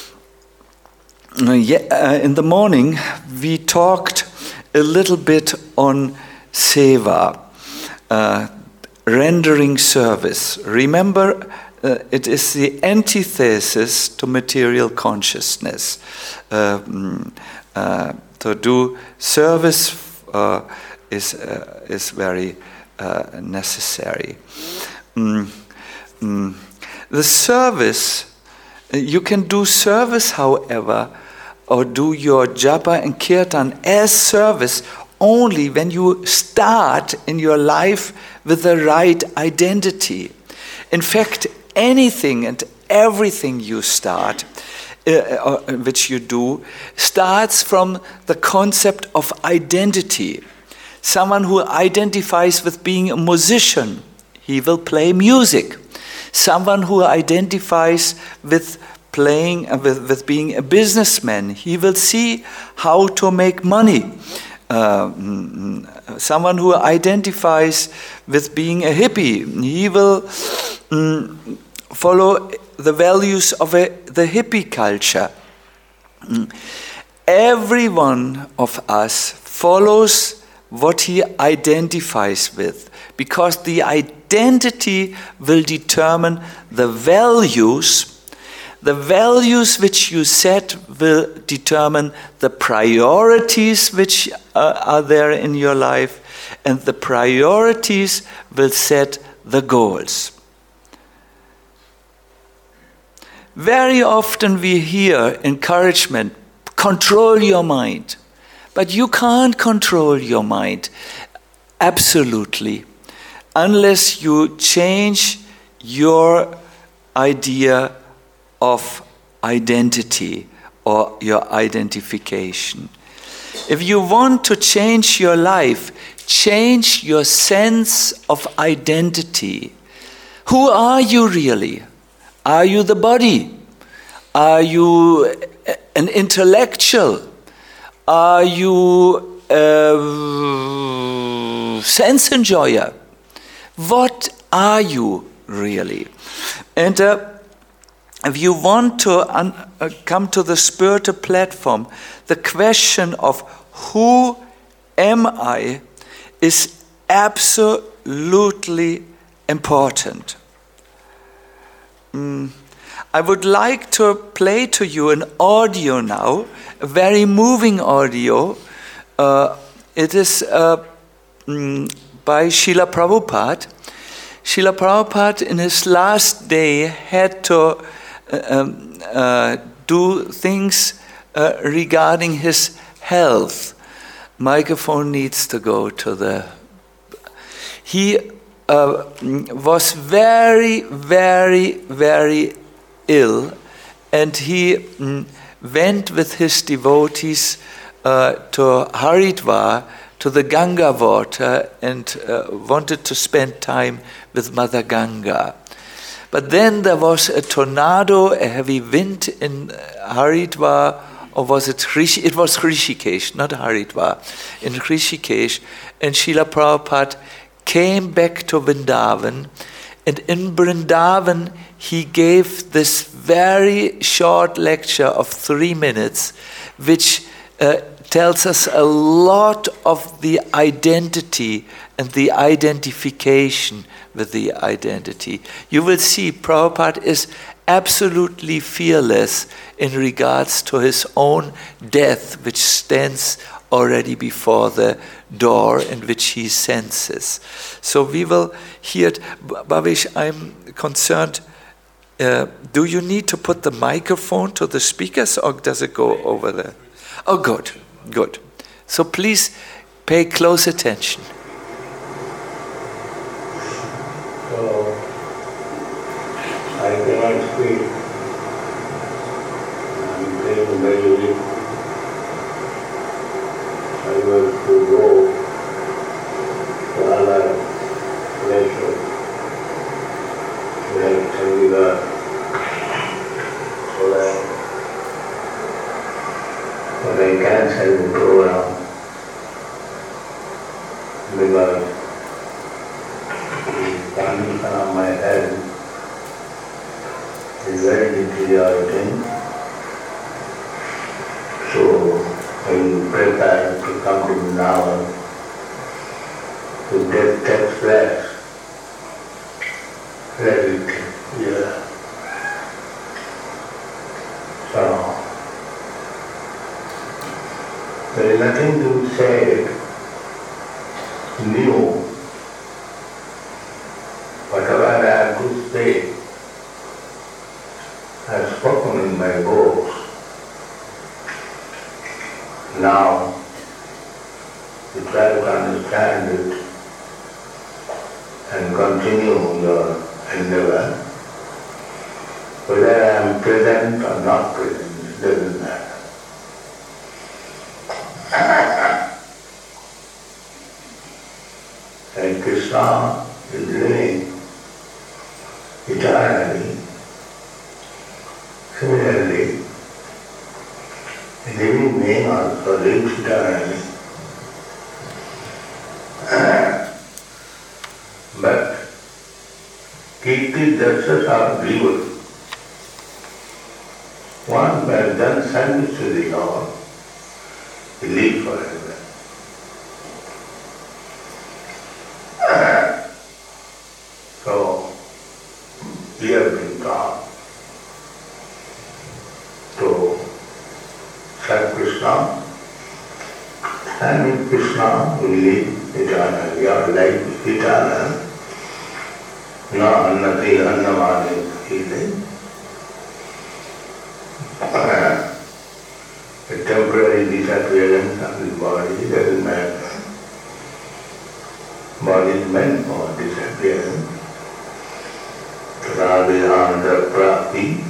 Uh, yeah, uh, in the morning, we talked a little bit on seva, uh, rendering service. Remember, uh, it is the antithesis to material consciousness. Uh, uh, to do service uh, is uh, is very uh, necessary. Mm, mm. The service, you can do service, however, or do your japa and kirtan as service only when you start in your life with the right identity. In fact, anything and everything you start, uh, which you do, starts from the concept of identity. Someone who identifies with being a musician, he will play music. Someone who identifies with playing, uh, with, with being a businessman, he will see how to make money. Uh, someone who identifies with being a hippie, he will um, follow the values of a, the hippie culture.
every one of us follows what he identifies with, because the identity will determine the values. The values which you set will determine the priorities which uh, are there in your life, and the priorities will set the goals. Very often we hear encouragement, control your mind. But you can't control your mind, absolutely, unless you change your idea of identity or your identification. If you want to change your life, change your sense of identity. Who are you really? Are you the body? Are you an intellectual? Are you a sense enjoyer? What are you really? And uh, if you want to un- uh, come to the spiritual platform, the question of who am I is absolutely important. Mm. I would like to play to you an audio now, a very moving audio. Uh, it is uh, mm, by Srila Prabhupada. Srila Prabhupada in his last day had to uh, um, uh, do things uh, regarding his health. Microphone needs to go to the... He uh, was very, very, very ill, and he mm, went with his devotees uh, to Haridwar, to the Ganga water, and uh, wanted to spend time with Mother Ganga. But then there was a tornado, a heavy wind in Haridwar, or was it Rishi? It was Rishikesh, not Haridwar, in Rishikesh, and Srila Prabhupada came back to Vrindavan, and in Vrindavan he gave this very short lecture of three minutes, which uh, tells us a lot of the identity and the identification with the identity. You will see Prabhupada is absolutely fearless in regards to his own death, which stands already before the door in which he senses. So we will hear it. Bhavesh, I'm concerned. Uh, do you need to put the microphone to the speakers, or does it go over there? Oh, good, good. So please pay close attention.
So, I cannot speak. I'm feeling very weak. I was to go to other places where Chandigarh, so that but I cancelled the program because the condition of my head is very deteriorating. So I prepare to come to Vrindavan to get text rest. Let it, yeah. So there is nothing to say new. Whatever I have to say, I have spoken in my books. Now, you try to understand it and continue your endeavor. Whether I am present or not present, it doesn't matter. And Krishna is living eternally. Similarly, a living being also lives eternally. But Kirti Darshas are evil. One who has done service to the Lord he lives forever. So, we have been taught to serve Krishna, and in Krishna we live eternally. Our life is eternal. No annati annamani healing. A temporary disappearance of the body doesn't matter. Body is meant for disappearance. Radhayanda prapti.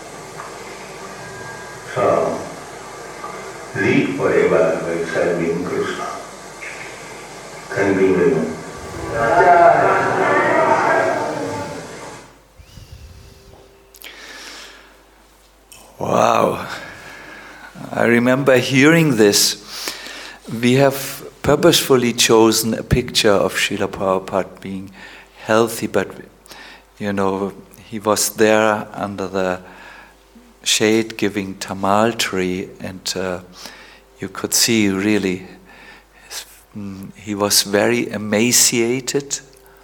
So, live forever by serving Krishna. Thank you very much.
Wow. I remember hearing this. We have purposefully chosen a picture of Srila Prabhupada being healthy, but you know, he was there under the shade giving tamal tree, and uh, you could see really his, mm, he was very emaciated.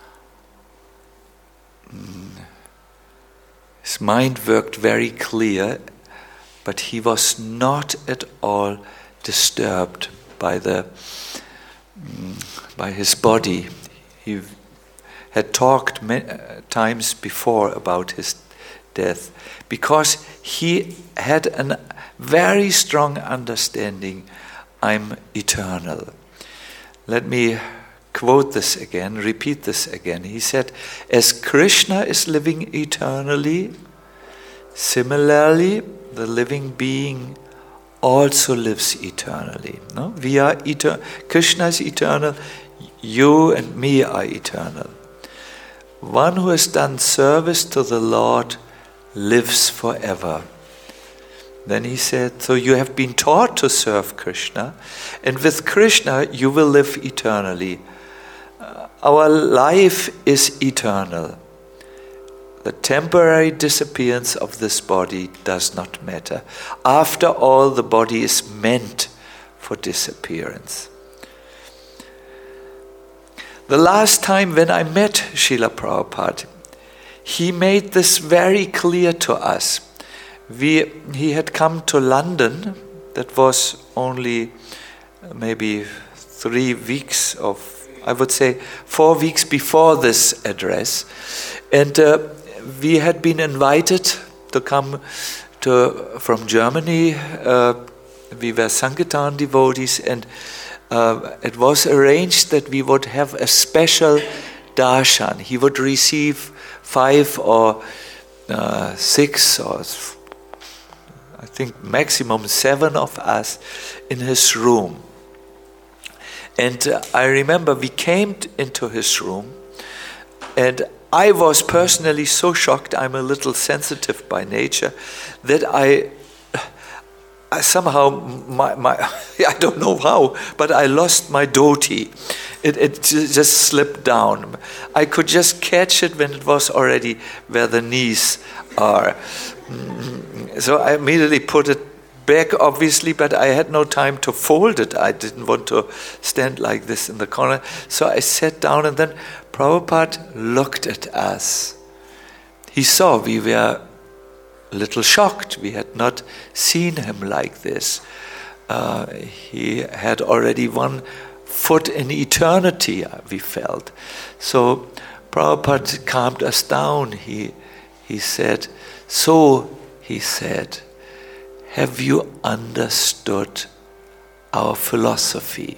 Mm, his mind worked very clear, but he was not at all disturbed by the mm, by his body. He had talked many times before about his death, because he had a very strong understanding, I'm eternal. Let me quote this again, repeat this again. He said, as Krishna is living eternally, similarly, the living being also lives eternally. No? We are eternal. Krishna is eternal. You and me are eternal. One who has done service to the Lord lives forever. Then he said, so you have been taught to serve Krishna, and with Krishna you will live eternally. Uh, our life is eternal. The temporary disappearance of this body does not matter. After all, the body is meant for disappearance. The last time when I met Srila Prabhupada, he made this very clear to us. We, he had come to London, that was only maybe three weeks of, I would say four weeks before this address. And uh, we had been invited to come to from Germany. Uh, we were Sankirtan devotees, and uh, it was arranged that we would have a special darshan. He would receive five or uh, six or I think maximum seven of us in his room. And uh, I remember we came t- into his room, and I was personally so shocked, I'm a little sensitive by nature, that I, I somehow, my, my I don't know how, but I lost my dhoti. It, it just slipped down. I could just catch it when it was already where the knees are. So I immediately put it back, obviously, but I had no time to fold it. I didn't want to stand like this in the corner. So I sat down, and then Prabhupada looked at us. He saw we were a little shocked. We had not seen him like this. Uh, he had already one foot in eternity, we felt. So Prabhupada calmed us down. He, he said, so, he said, have you understood our philosophy?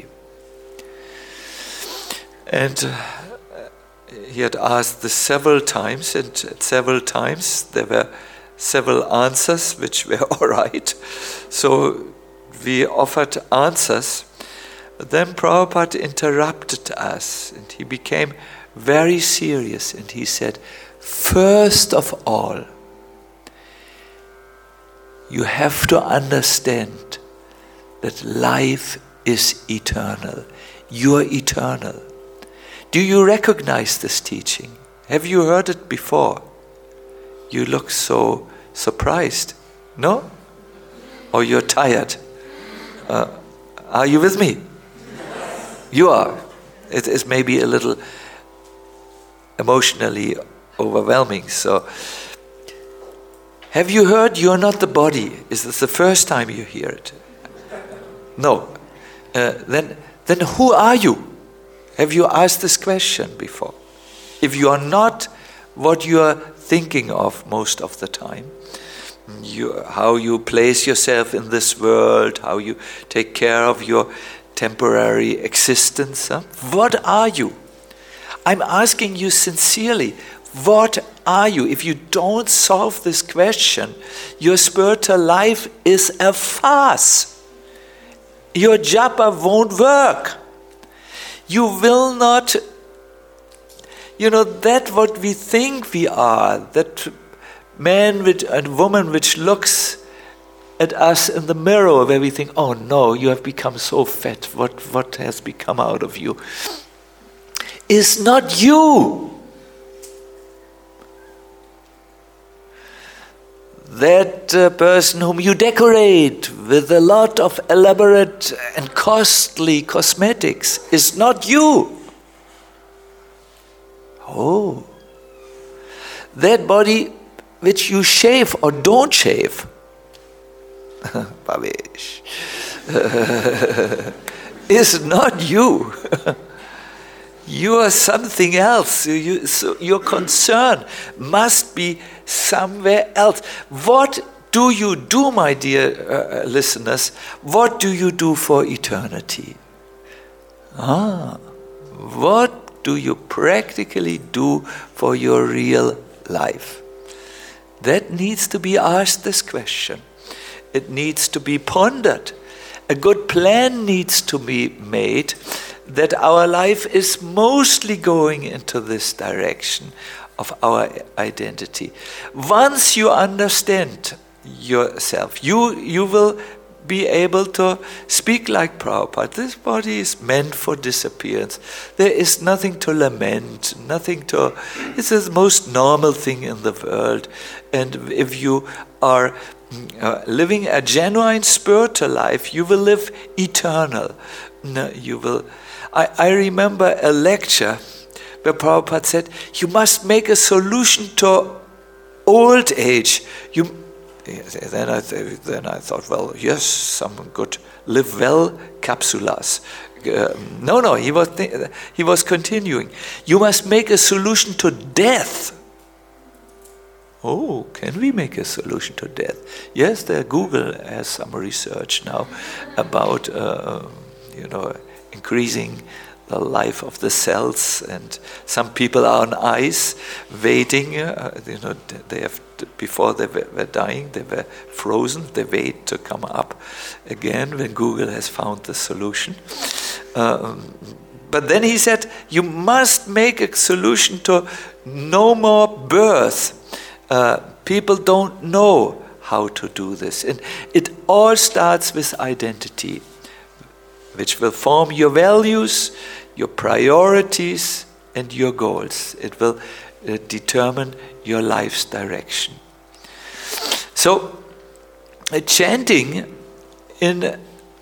And uh, he had asked this several times, and at several times there were several answers which were all right. So we offered answers. But then Prabhupada interrupted us, and he became very serious, and he said, first of all, you have to understand that life is eternal. You are eternal. Do you recognize this teaching? Have you heard it before? You look so surprised. No? Or you're tired? Uh,
Are you with me? You are. It is maybe a little emotionally overwhelming. So, have you heard you're not the body? Is this the first time you hear it? No. Uh, then, then who are you? Have you asked this question before? If you are not what you are thinking of most of the time, you, how you place yourself in this world, how you take care of your temporary existence, huh? What are you? I'm asking you sincerely, what are you? If you don't solve this question, your spiritual life is a farce. Your japa won't work. You will not, you know, that what we think we are, that man which, and woman which looks at us in the mirror where we think, oh no, you have become so fat, what, what has become out of you, is not you. That uh, person whom you decorate with a lot of elaborate and costly cosmetics is not you. Oh. That body which you shave or don't shave, Bhavesh, is not you. You are something else. You, so your concern must be somewhere else. What do you do, my dear uh, listeners? What do you do for eternity? Ah, what do you practically do for your real life? That needs to be asked, this question. It needs to be pondered. A good plan needs to be made that our life is mostly going into this direction of our identity. Once you understand yourself, you, you will be able to speak like Prabhupada. This body is meant for disappearance. There is nothing to lament, nothing to... It's the most normal thing in the world. And if you are uh, living a genuine spiritual life, you will live eternal. No, you will... I, I remember a lecture where Prabhupada said, you must make a solution to old age. You, then, I th- then I thought, well, yes, some good live well capsulas. Uh, no, no, he was, th- he was continuing. You must make a solution to death. Oh, can we make a solution to death? Yes, the Google has some research now about, uh, you know, increasing the life of the cells, and some people are on ice waiting. Uh, you know, they have to, before they were, were dying, they were frozen. They wait to come up again when Google has found the solution. Um, but then he said, you must make a solution to no more birth. Uh, people don't know how to do this, and it all starts with identity, which will form your values, your priorities, and your goals. It will uh, determine your life's direction. So, uh, chanting in,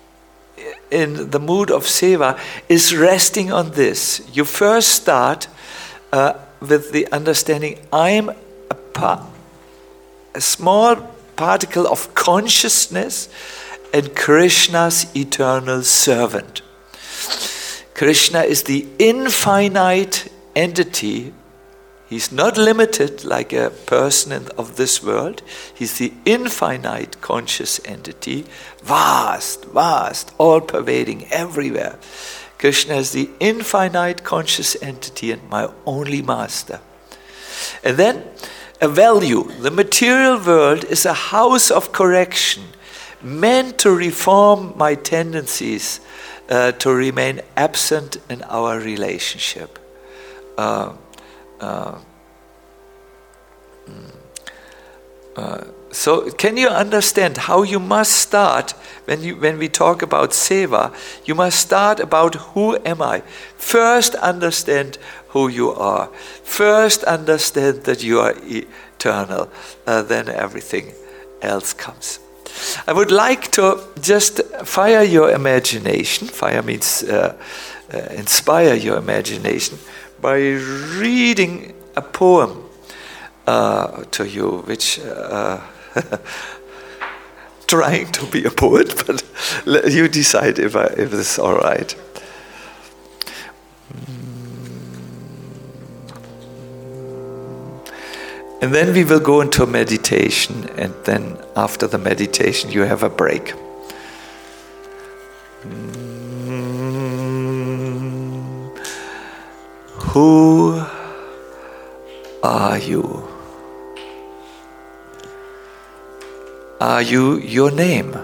in the mood of seva is resting on this. You first start uh, with the understanding, I'm a, pa- a small particle of consciousness and Krishna's eternal servant. Krishna is the infinite entity. He's not limited like a person in, of this world. He's the infinite conscious entity, vast, vast, all-pervading, everywhere. Krishna is the infinite conscious entity and my only master. And then a value. The material world is a house of correction, meant to reform my tendencies uh, to remain absent in our relationship. Uh, uh, uh, so, can you understand how you must start when you when we talk about seva? You must start about who am I. First, understand who you are. First, understand that you are eternal. Uh, then everything else comes. I would like to just fire your imagination. Fire means uh, uh, inspire your imagination by reading a poem uh, to you, which uh, trying to be a poet, but you decide if I, if this is all right. And then we will go into meditation, and then after the meditation you have a break. Who are you? Are you your name?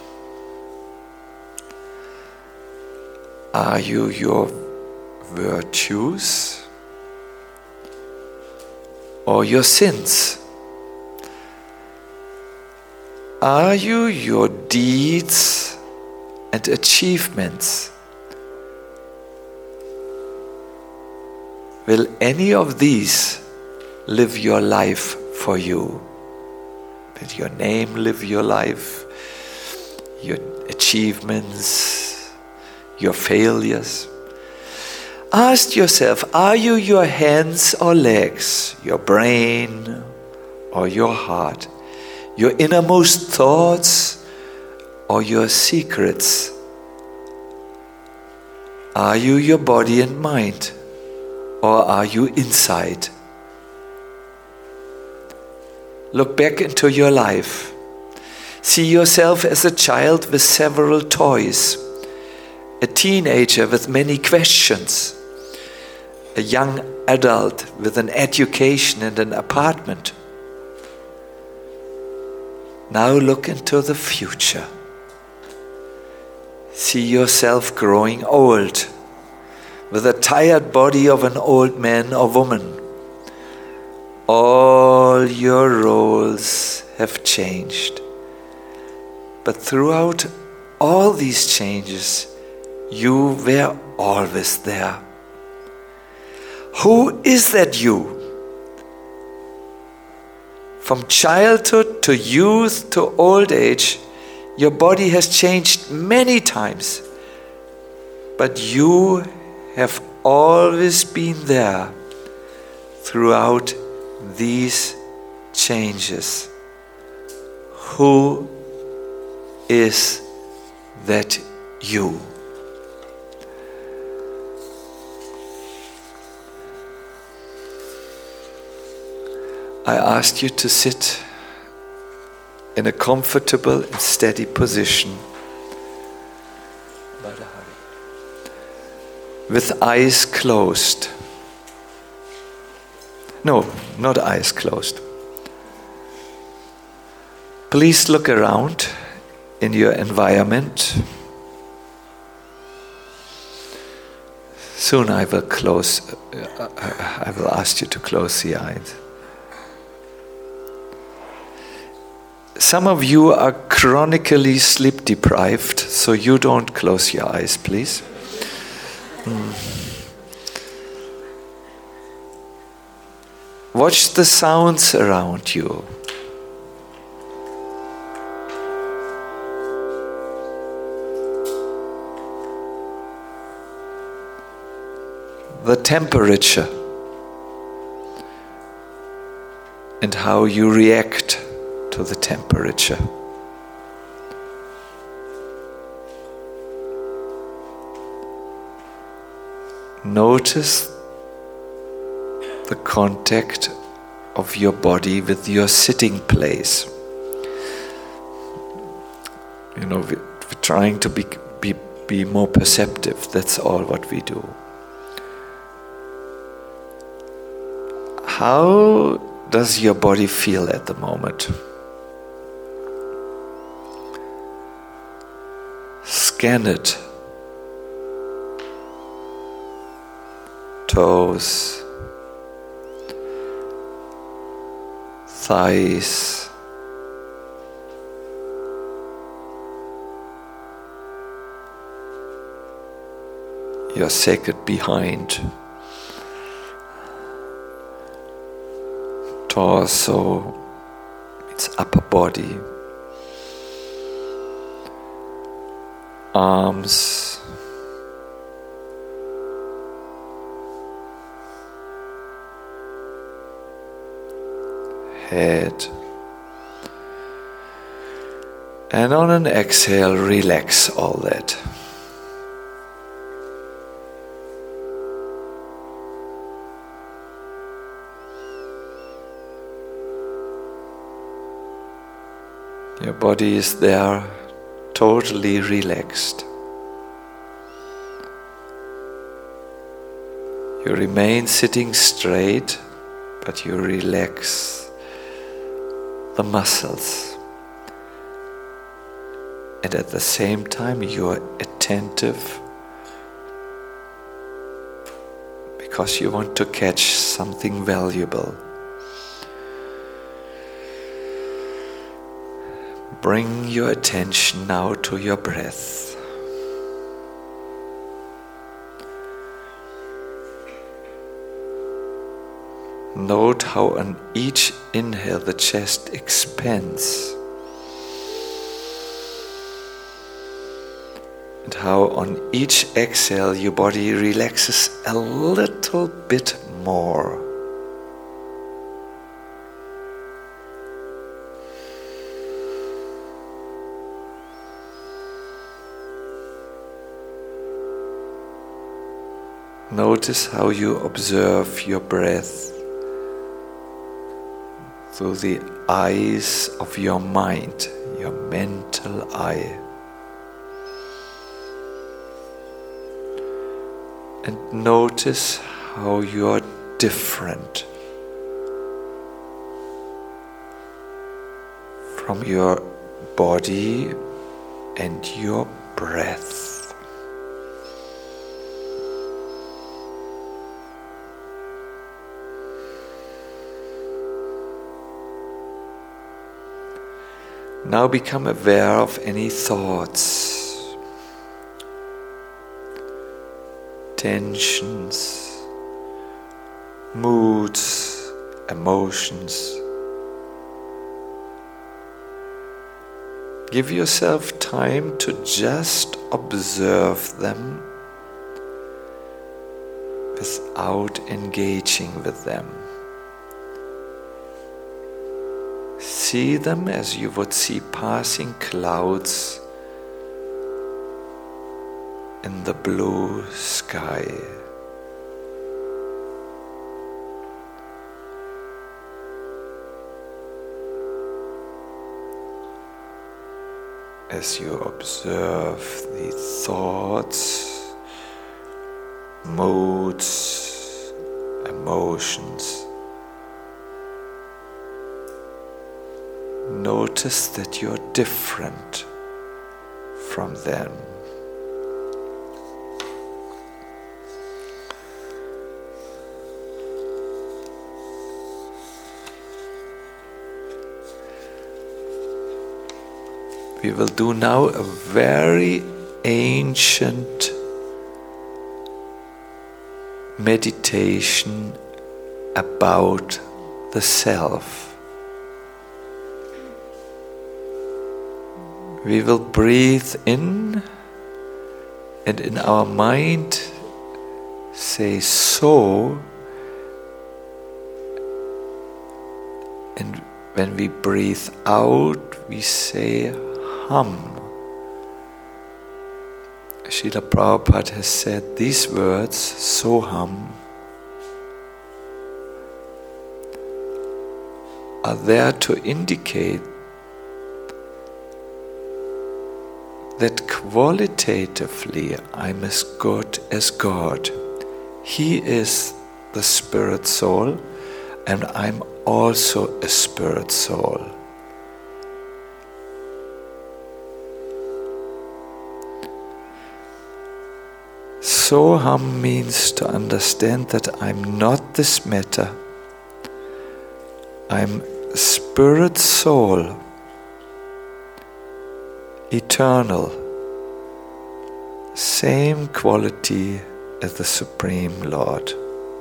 Are you your virtues? Or your sins? Are you your deeds and achievements? Will any of these live your life for you? Will your name live your life? Your achievements? Your failures? Ask yourself, are you your hands or legs, your brain or your heart, your innermost thoughts or your secrets? Are you your body and mind, or are you inside? Look back into your life. See yourself as a child with several toys, a teenager with many questions, a young adult with an education and an apartment. Now look into the future. See yourself growing old, with the tired body of an old man or woman. All your roles have changed. But throughout all these changes, you were always there. Who is that you? From childhood to youth to old age, your body has changed many times, but you have always been there throughout these changes. Who is that you? I ask you to sit in a comfortable and steady position with eyes closed. No, not eyes closed. Please look around in your environment. Soon I will close, uh, I will ask you to close the eyes. Some of you are chronically sleep deprived, so you don't close your eyes, please. Mm. Watch the sounds around you. The temperature and how you react to the temperature. Notice the contact of your body with your sitting place. You know, we're, we're trying to be, be, be more perceptive. That's all what we do. How does your body feel at the moment? Scan it. Toes, thighs, your sacred behind, torso, its upper body, arms, head, and on an exhale, relax all that. Your body is there, totally relaxed. You remain sitting straight, but you relax the muscles. And at the same time, you are attentive because you want to catch something valuable. Bring your attention now to your breath. Note how on each inhale the chest expands, and how on each exhale your body relaxes a little bit more. Notice how you observe your breath through the eyes of your mind, your mental eye. And notice how you are different from your body and your breath. Now become aware of any thoughts, tensions, moods, emotions. Give yourself time to just observe them without engaging with them. See them as you would see passing clouds in the blue sky. As you observe the thoughts, moods, emotions, notice that you're different from them. We will do now a very ancient meditation about the self. We will breathe in and in our mind say so, and when we breathe out we say hum. Srila Prabhupada has said these words, soham, are there to indicate that qualitatively I'm as good as God. He is the spirit soul and I'm also a spirit soul. Soham means to understand that I'm not this matter. I'm spirit soul, eternal, same quality as the Supreme Lord.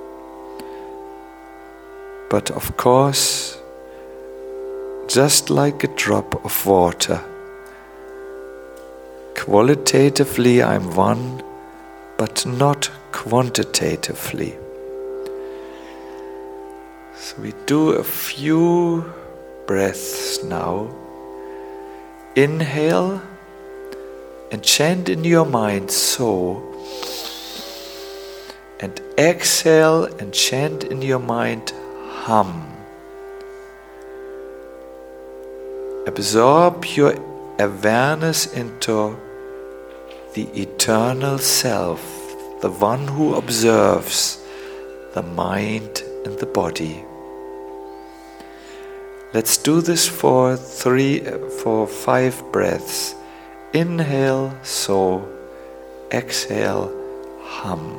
But of course, just like a drop of water, Qualitatively, I'm one, but not quantitatively. So we do a few breaths now. Inhale and chant in your mind so. And exhale and chant in your mind hum. Absorb your awareness into the eternal self, the one who observes the mind and the body. Let's do this for three, for five breaths. Inhale, so. Exhale, hum.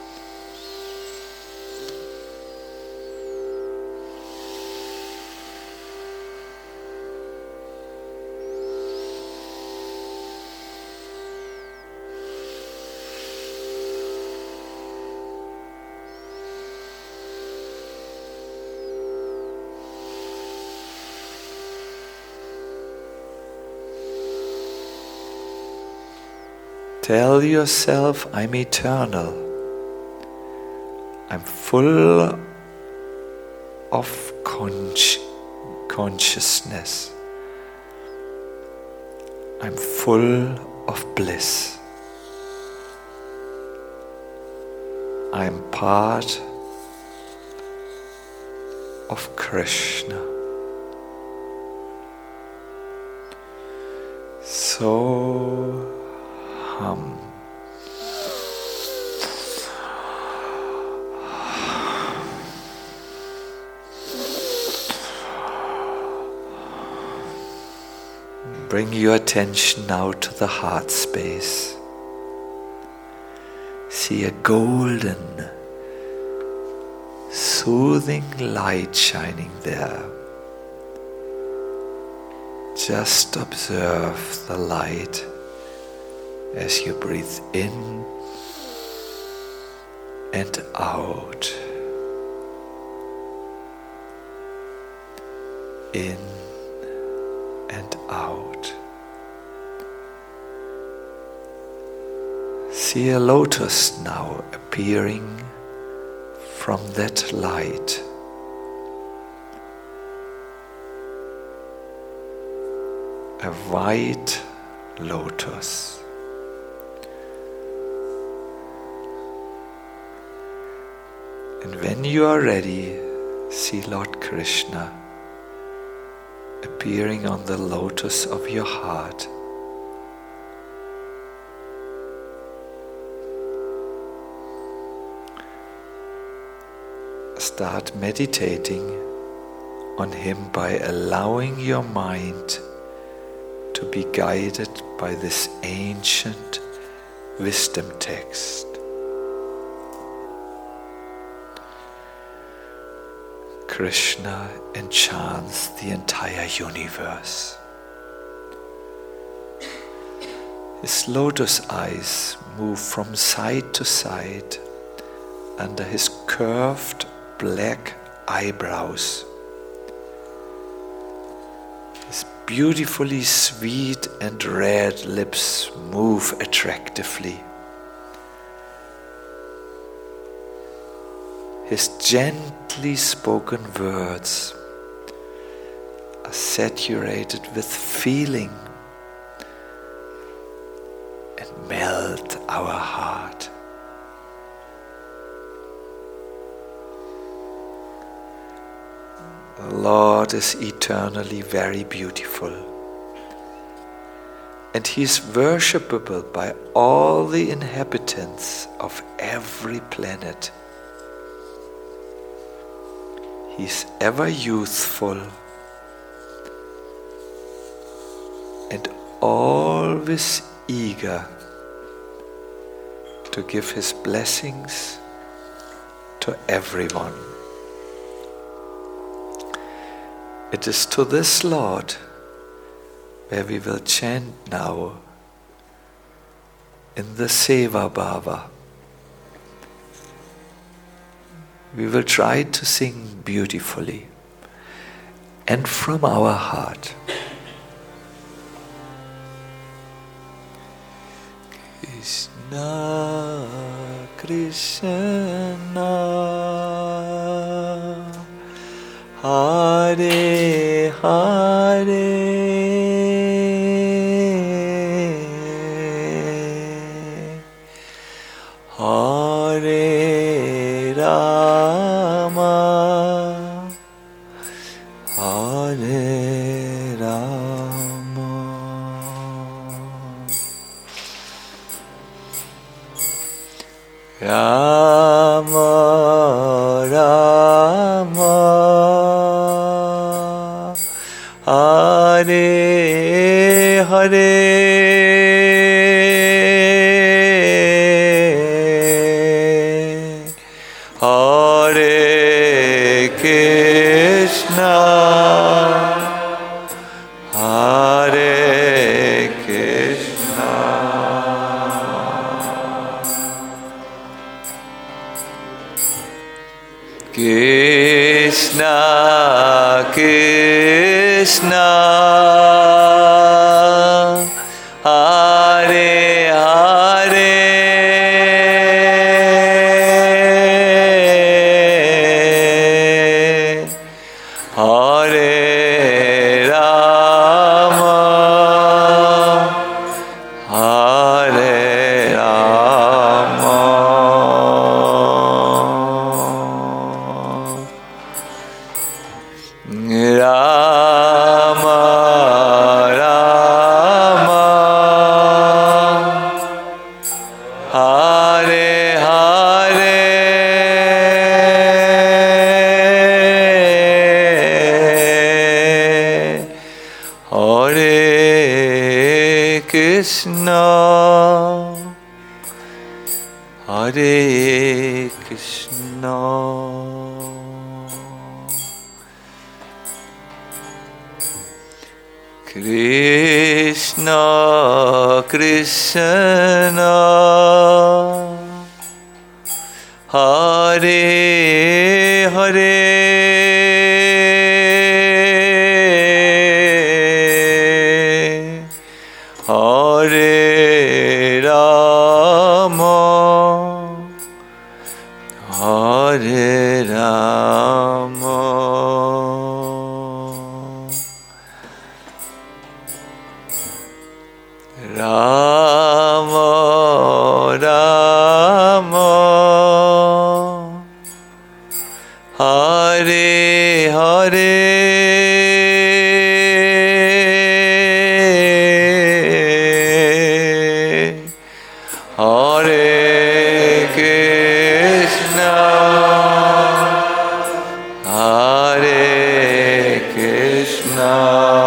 Tell yourself, I'm eternal. I'm full of consci- consciousness. I'm full of bliss. I'm part of Krishna. So hum. Bring your attention now to the heart space. See a golden, soothing light shining there. Just observe the light as you breathe in and out. In and out. See a lotus now appearing from that light. A white lotus. And when you are ready, see Lord Krishna appearing on the lotus of your heart. Start meditating on him by allowing your mind to be guided by this ancient wisdom text. Krishna enchants the entire universe. His lotus eyes move from side to side under his curved black eyebrows. His beautifully sweet and red lips move attractively. His gently spoken words are saturated with feeling and melt our heart. The Lord is eternally very beautiful, and He is worshipable by all the inhabitants of every planet. He is ever youthful and always eager to give His blessings to everyone. It is to this Lord where we will chant now in the Seva Bhava. We will try to sing beautifully and from our heart.
Krishna, Krishna, Hare Hare, Hare Rama, Hare Rama, Rama Rama, Hare Hare, Hare Krishna, Hare Krishna, Krishna Krishna, Hare Hare, Hare Rama, Hare Rama, Rama Rama, Hare Hare, Hare Krishna, Hare Krishna, Krishna Krishna, Hare Hare, Hare Rama, Hare Rama, Rama Rama, Hare Hare, Hare Krishna, Hare Krishna,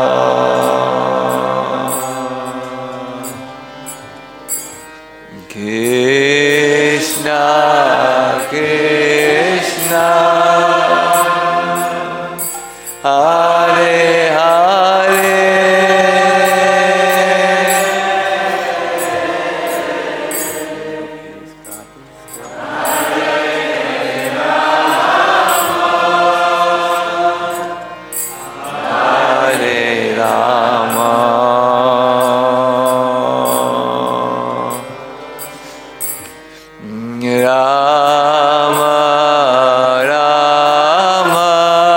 Krishna Krishna, Hare Hare, Hare Rama, Rama Rama,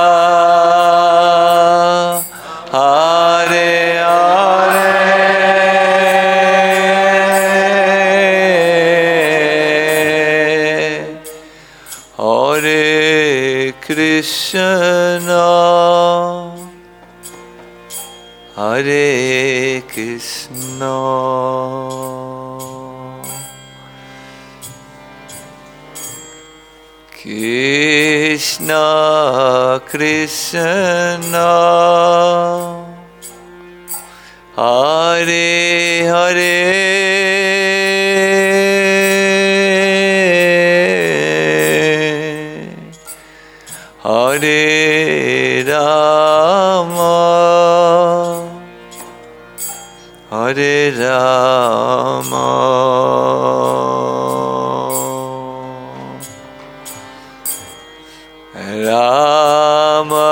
Hare Hare, Hare Krishna, Hare Krishna, Krishna Krishna, Hare Hare, Hare Rama, Hare Rama, Rama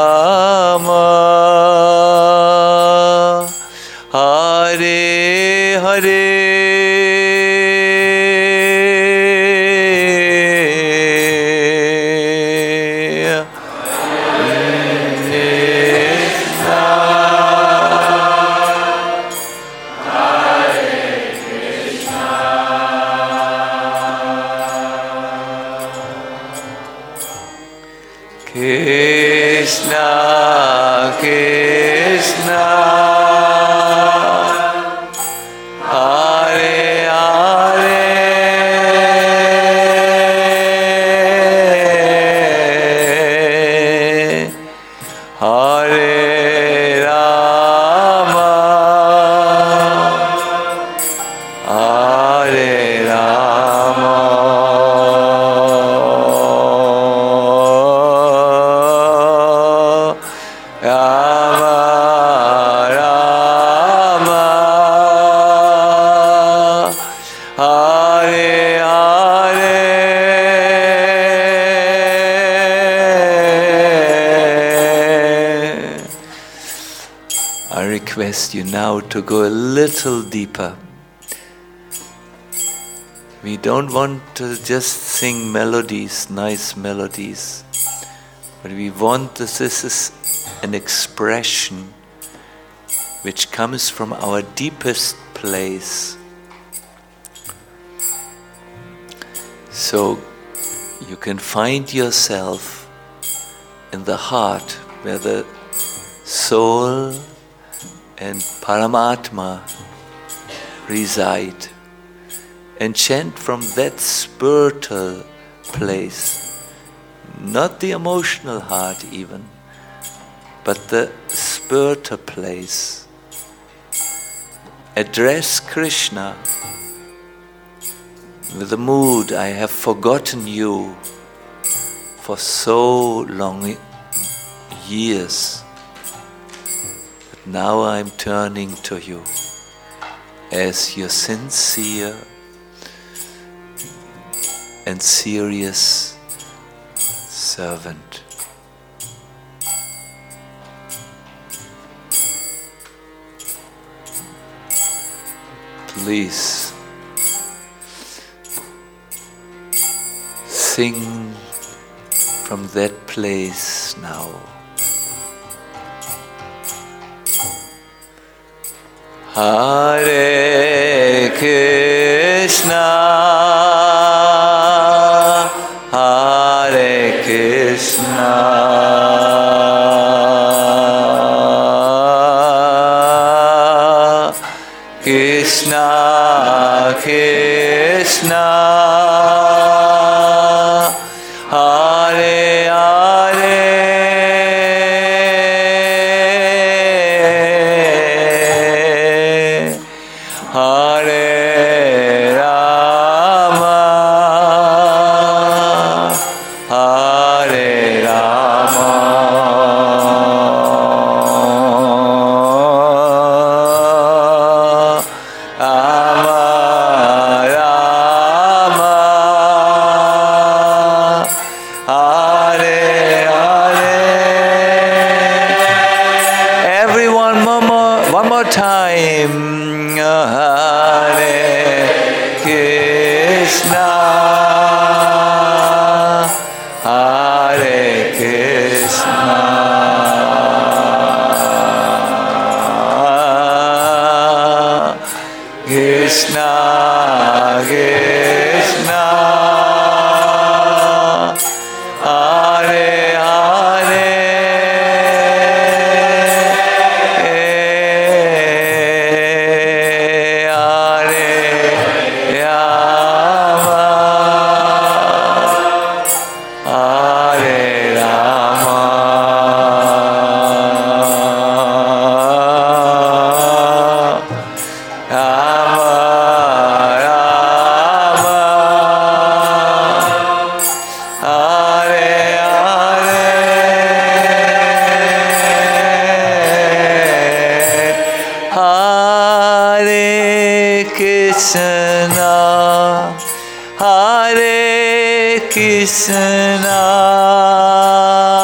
Rama, Hare You now to go a little deeper. We don't want to just sing melodies, nice melodies, but we want this, this is an expression which comes from our deepest place. So you can find yourself in the heart where the soul and Paramatma reside, and chant from that spiritual place, not the emotional heart even, but the spiritual place. Address Krishna with the mood, I have forgotten you for so long years. Now I'm turning to you as your sincere and serious servant. Please sing from that place now. Hare Krishna, Hare Krishna, Krishna Krishna, Hare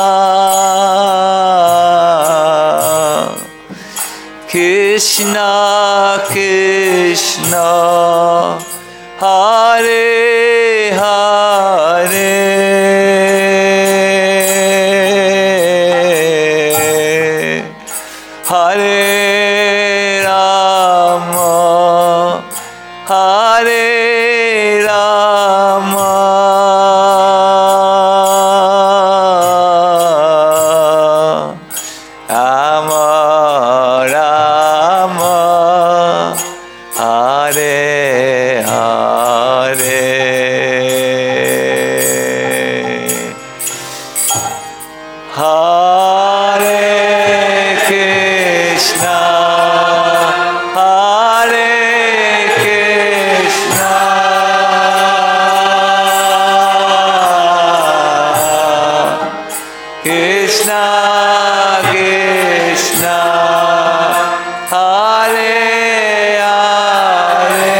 Krishna Krishna, Hare Hare, Hare Rama, Hare Rama, Rama Rama, Hare Hare. Hare Krishna, Hare Krishna, Krishna Krishna, Hare Hare,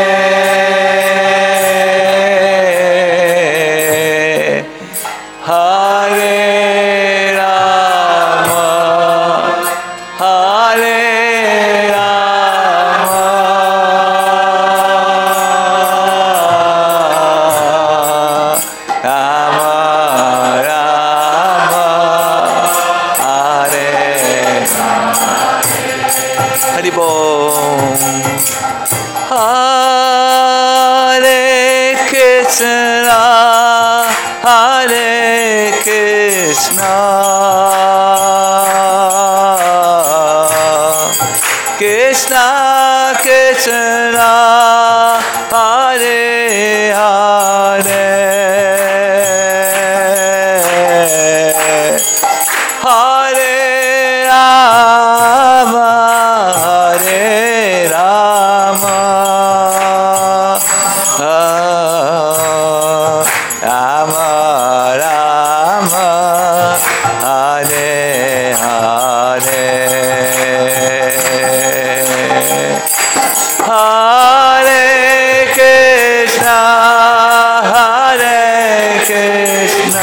Hare Rama, Hare Rama, Rama Rama, Hare Hari Bol. Hare Krishna, Hare Krishna, Krishna Krishna, Hare Hare, Hare Rama, Hare Rama, Rama Rama, Hare Hare, Hare Krishna, Hare Krishna,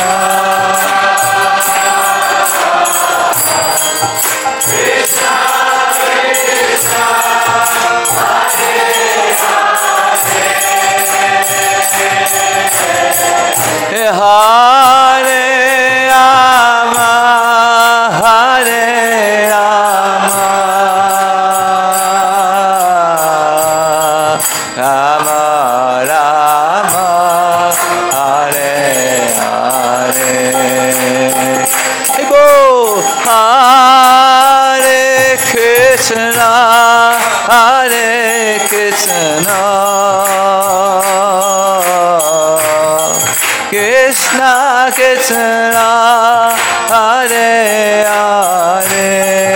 Hare Rama, Hare Rama, Rama Rama, Hare Hare. Hey, go! Hare Krishna, Hare Krishna, Krishna Krishna, Hare Hare,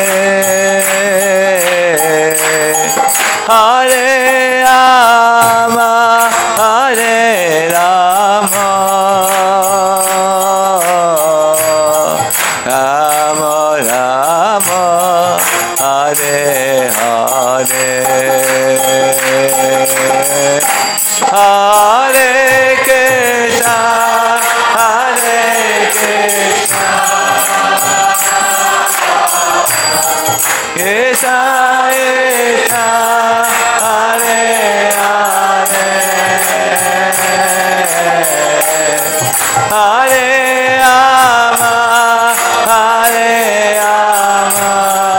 Hare Rama, Hare Rama, Rama Rama, Hare Hare, Hare Krishna, Hare Krishna, Krishna Krishna, Hare Hare, Hare Rama, Hare Rama,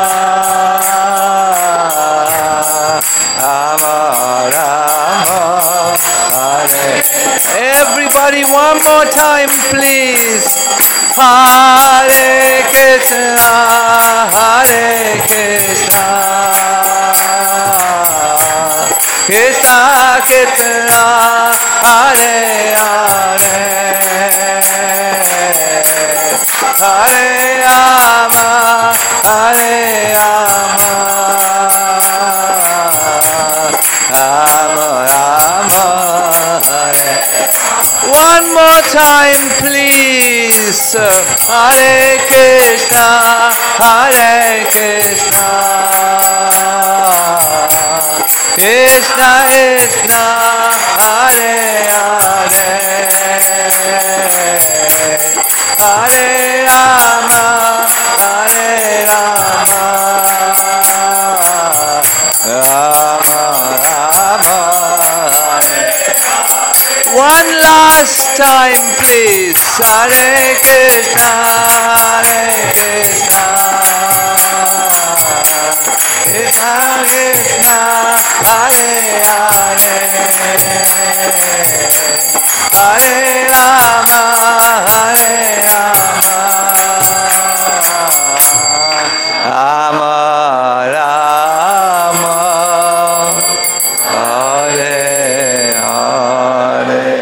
Rama Rama, Hare. Everybody, one more time, please. Hare Krishna, Hare Krishna, Krishna Krishna, Hare Hare, Hare Rama, Hare Rama, Rama Rama, Hare. One more time, please. Hare Krishna, Hare Krishna, Krishna Krishna, Hare Hare, Hare Rama, Hare Rama, One last time, please. Hare Krishna, Hare Krishna, Krishna Krishna, Hare Hare, Hare Rama, Hare Rama, Rama Rama, Hare Hare.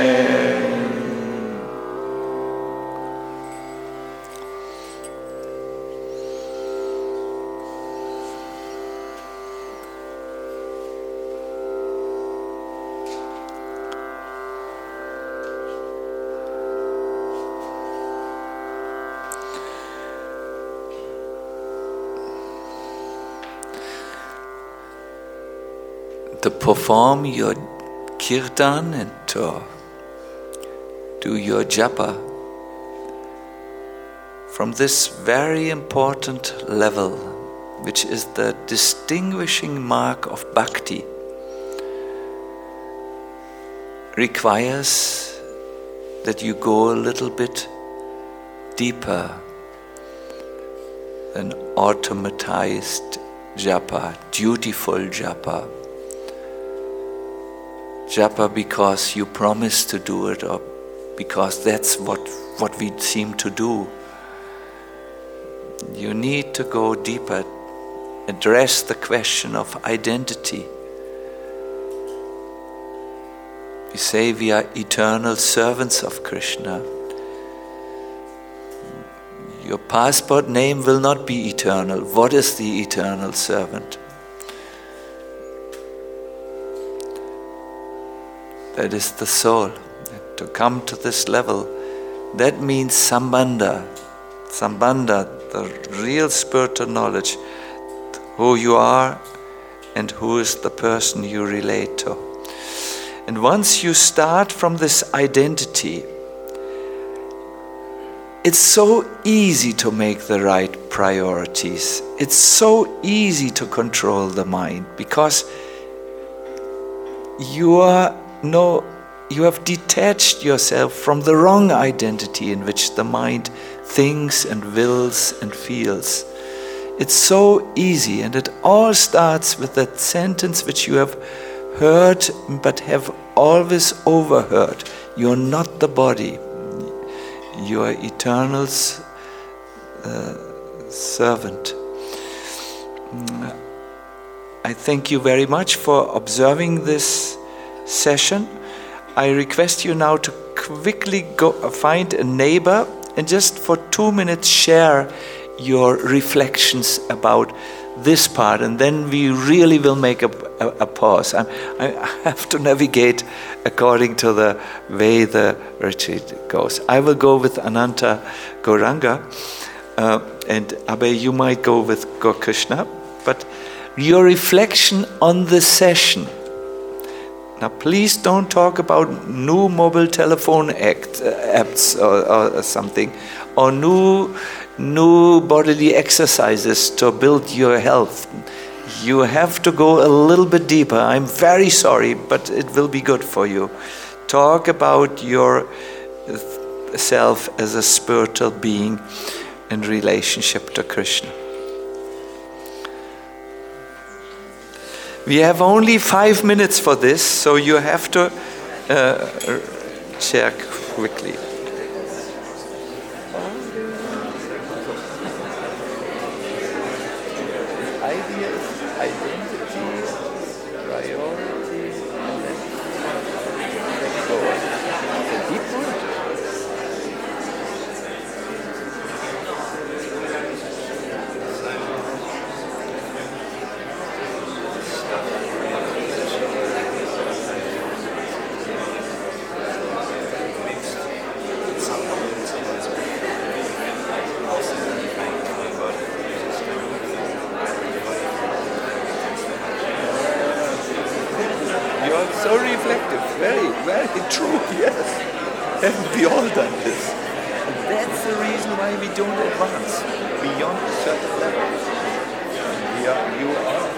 To perform your kirtan and to do your japa from this very important level, which is the distinguishing mark of bhakti, requires that you go a little bit deeper than automatized japa, dutiful japa. Japa because you promise to do it or because that's what, what we seem to do. You need to go deeper, address the question of identity. We say we are eternal servants of Krishna. Your passport name will not be eternal. What is the eternal servant? That is the soul. To come to this level, that means sambandha. Sambandha, the real spiritual knowledge, who you are and who is the person you relate to. And once you start from this identity, it's so easy to make the right priorities. It's so easy to control the mind because you are no, you have detached yourself from the wrong identity in which the mind thinks and wills and feels. It's so easy, and it all starts with that sentence which you have heard but have always overheard. You're not the body. You are eternal's uh, servant. I thank you very much for observing this session. I request you now to quickly go find a neighbor and just for two minutes share your reflections about this part, and then we really will make a, a, a pause. I'm, I have to navigate according to the way the retreat goes. I will go with Ananta Gauranga, uh, and Abhay, you might go with Gaur-Krishna, but your reflection on the session. Now, please don't talk about new mobile telephone act, uh, apps or, or something, or new new bodily exercises to build your health. You have to go a little bit deeper. I'm very sorry, but it will be good for you. Talk about yourself as a spiritual being in relationship to Krishna. We have only five minutes for this, so you have to uh, share quickly. Ideas, identity, priority, and then go on. It's a deep word. So reflective, very, very true, yes. Haven't we all done this? And that's the reason why we don't advance beyond a certain level. We are, you are.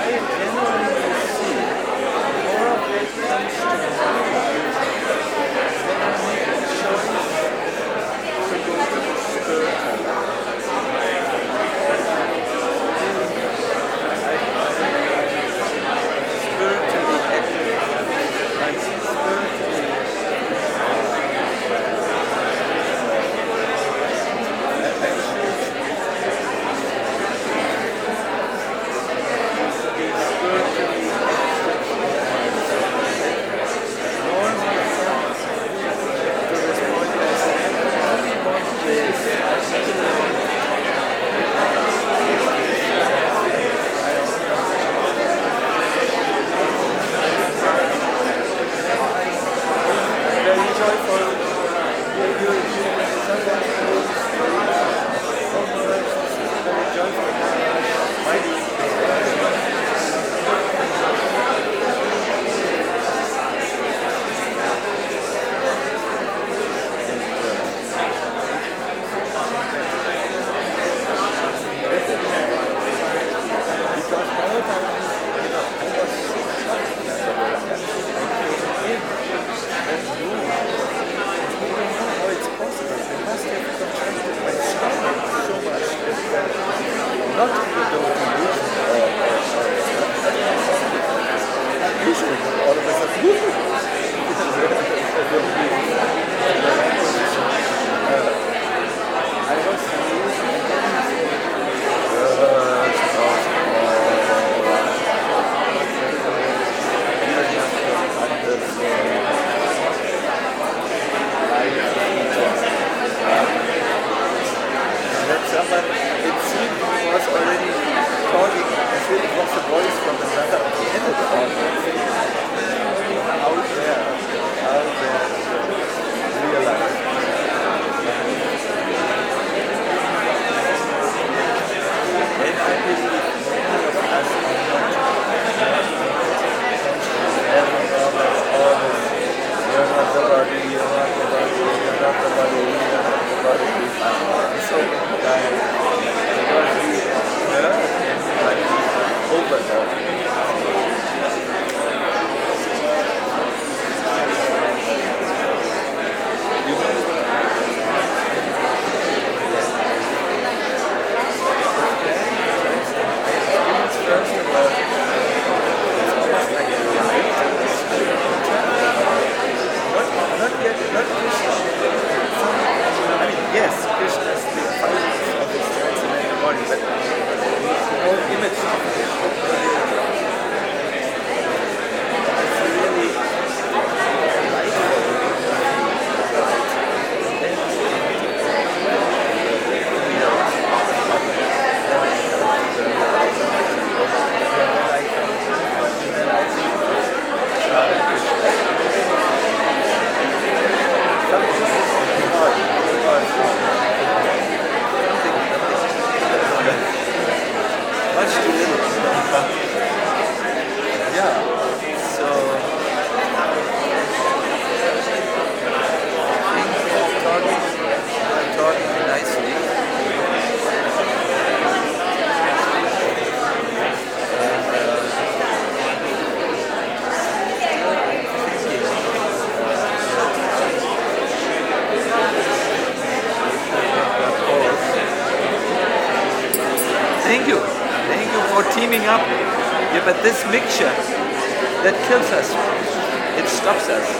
teaming up. Yeah, but this mixture, that kills us. It stops us.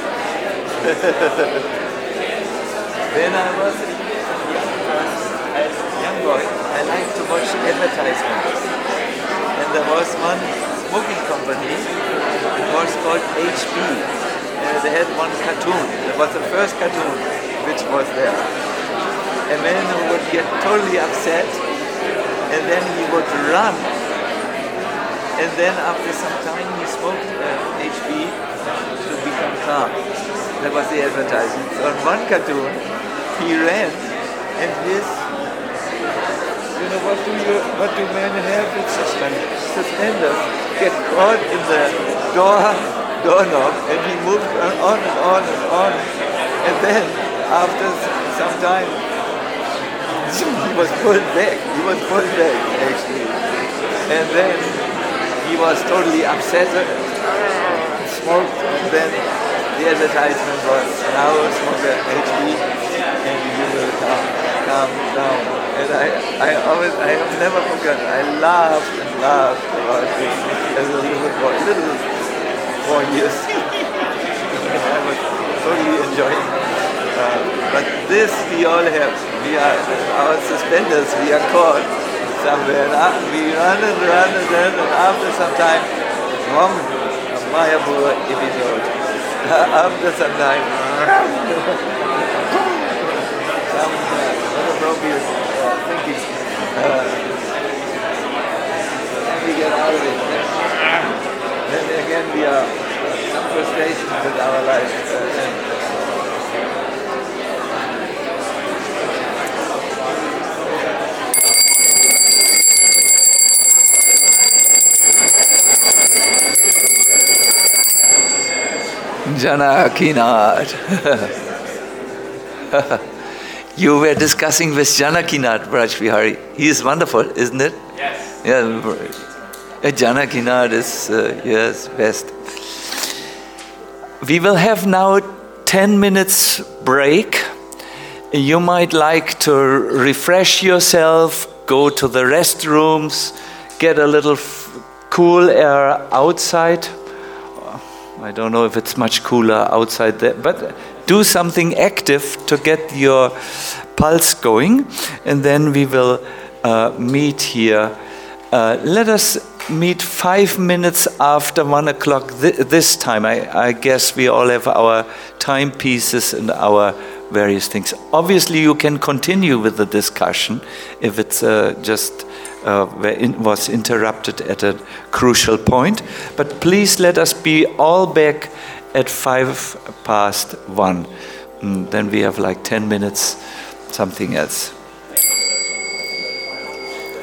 When I was a young boy, I liked to watch advertisements. And there was one smoking company, it was called H P. Uh, they had one cartoon. It was the first cartoon which was there. A man who would get totally upset, and then he would run, and then after some time he smoked uh, H P to become calm. That was the advertisement. So on one cartoon, he ran, and his, you know, what do you, what do men have? It's suspenders get caught in the door, doorknob, and he moved on and on and on, and then after some time, he was pulled back. He was pulled back, actually. And then he
he was totally upset, smoked, and then the advertisement was, now smoke a H B and you will calm, calm down. And I, I always, I have never forgotten, I laughed and laughed about this as a little boy, little four years. I was totally enjoying. Uh, but this we all have. We are our suspenders. We are caught somewhere. And uh, we run and run and then, and after some time, from a Mayapur episode. After some time, some uh, appropriate uh, thinking. Uh, and we get out of it. Then again, we are uh, some frustration with our life. Uh, and, Janakinath. You were discussing with Janakinath, Braj Vihari. He is wonderful, isn't it?
Yes.
Yeah, Janakinath is, uh, yes, best. We will have now ten minutes break. You might like to refresh yourself, go to the restrooms, get a little f- cool air outside. I don't know if it's much cooler outside there, but do something active to get your pulse going, and then we will uh, meet here. Uh, let us meet five minutes after one o'clock th- this time. I, I guess we all have our timepieces and our various things. Obviously, you can continue with the discussion if it's uh, just uh, was interrupted at a crucial point. But please let us be all back at five past one. And then we have like ten minutes, something else.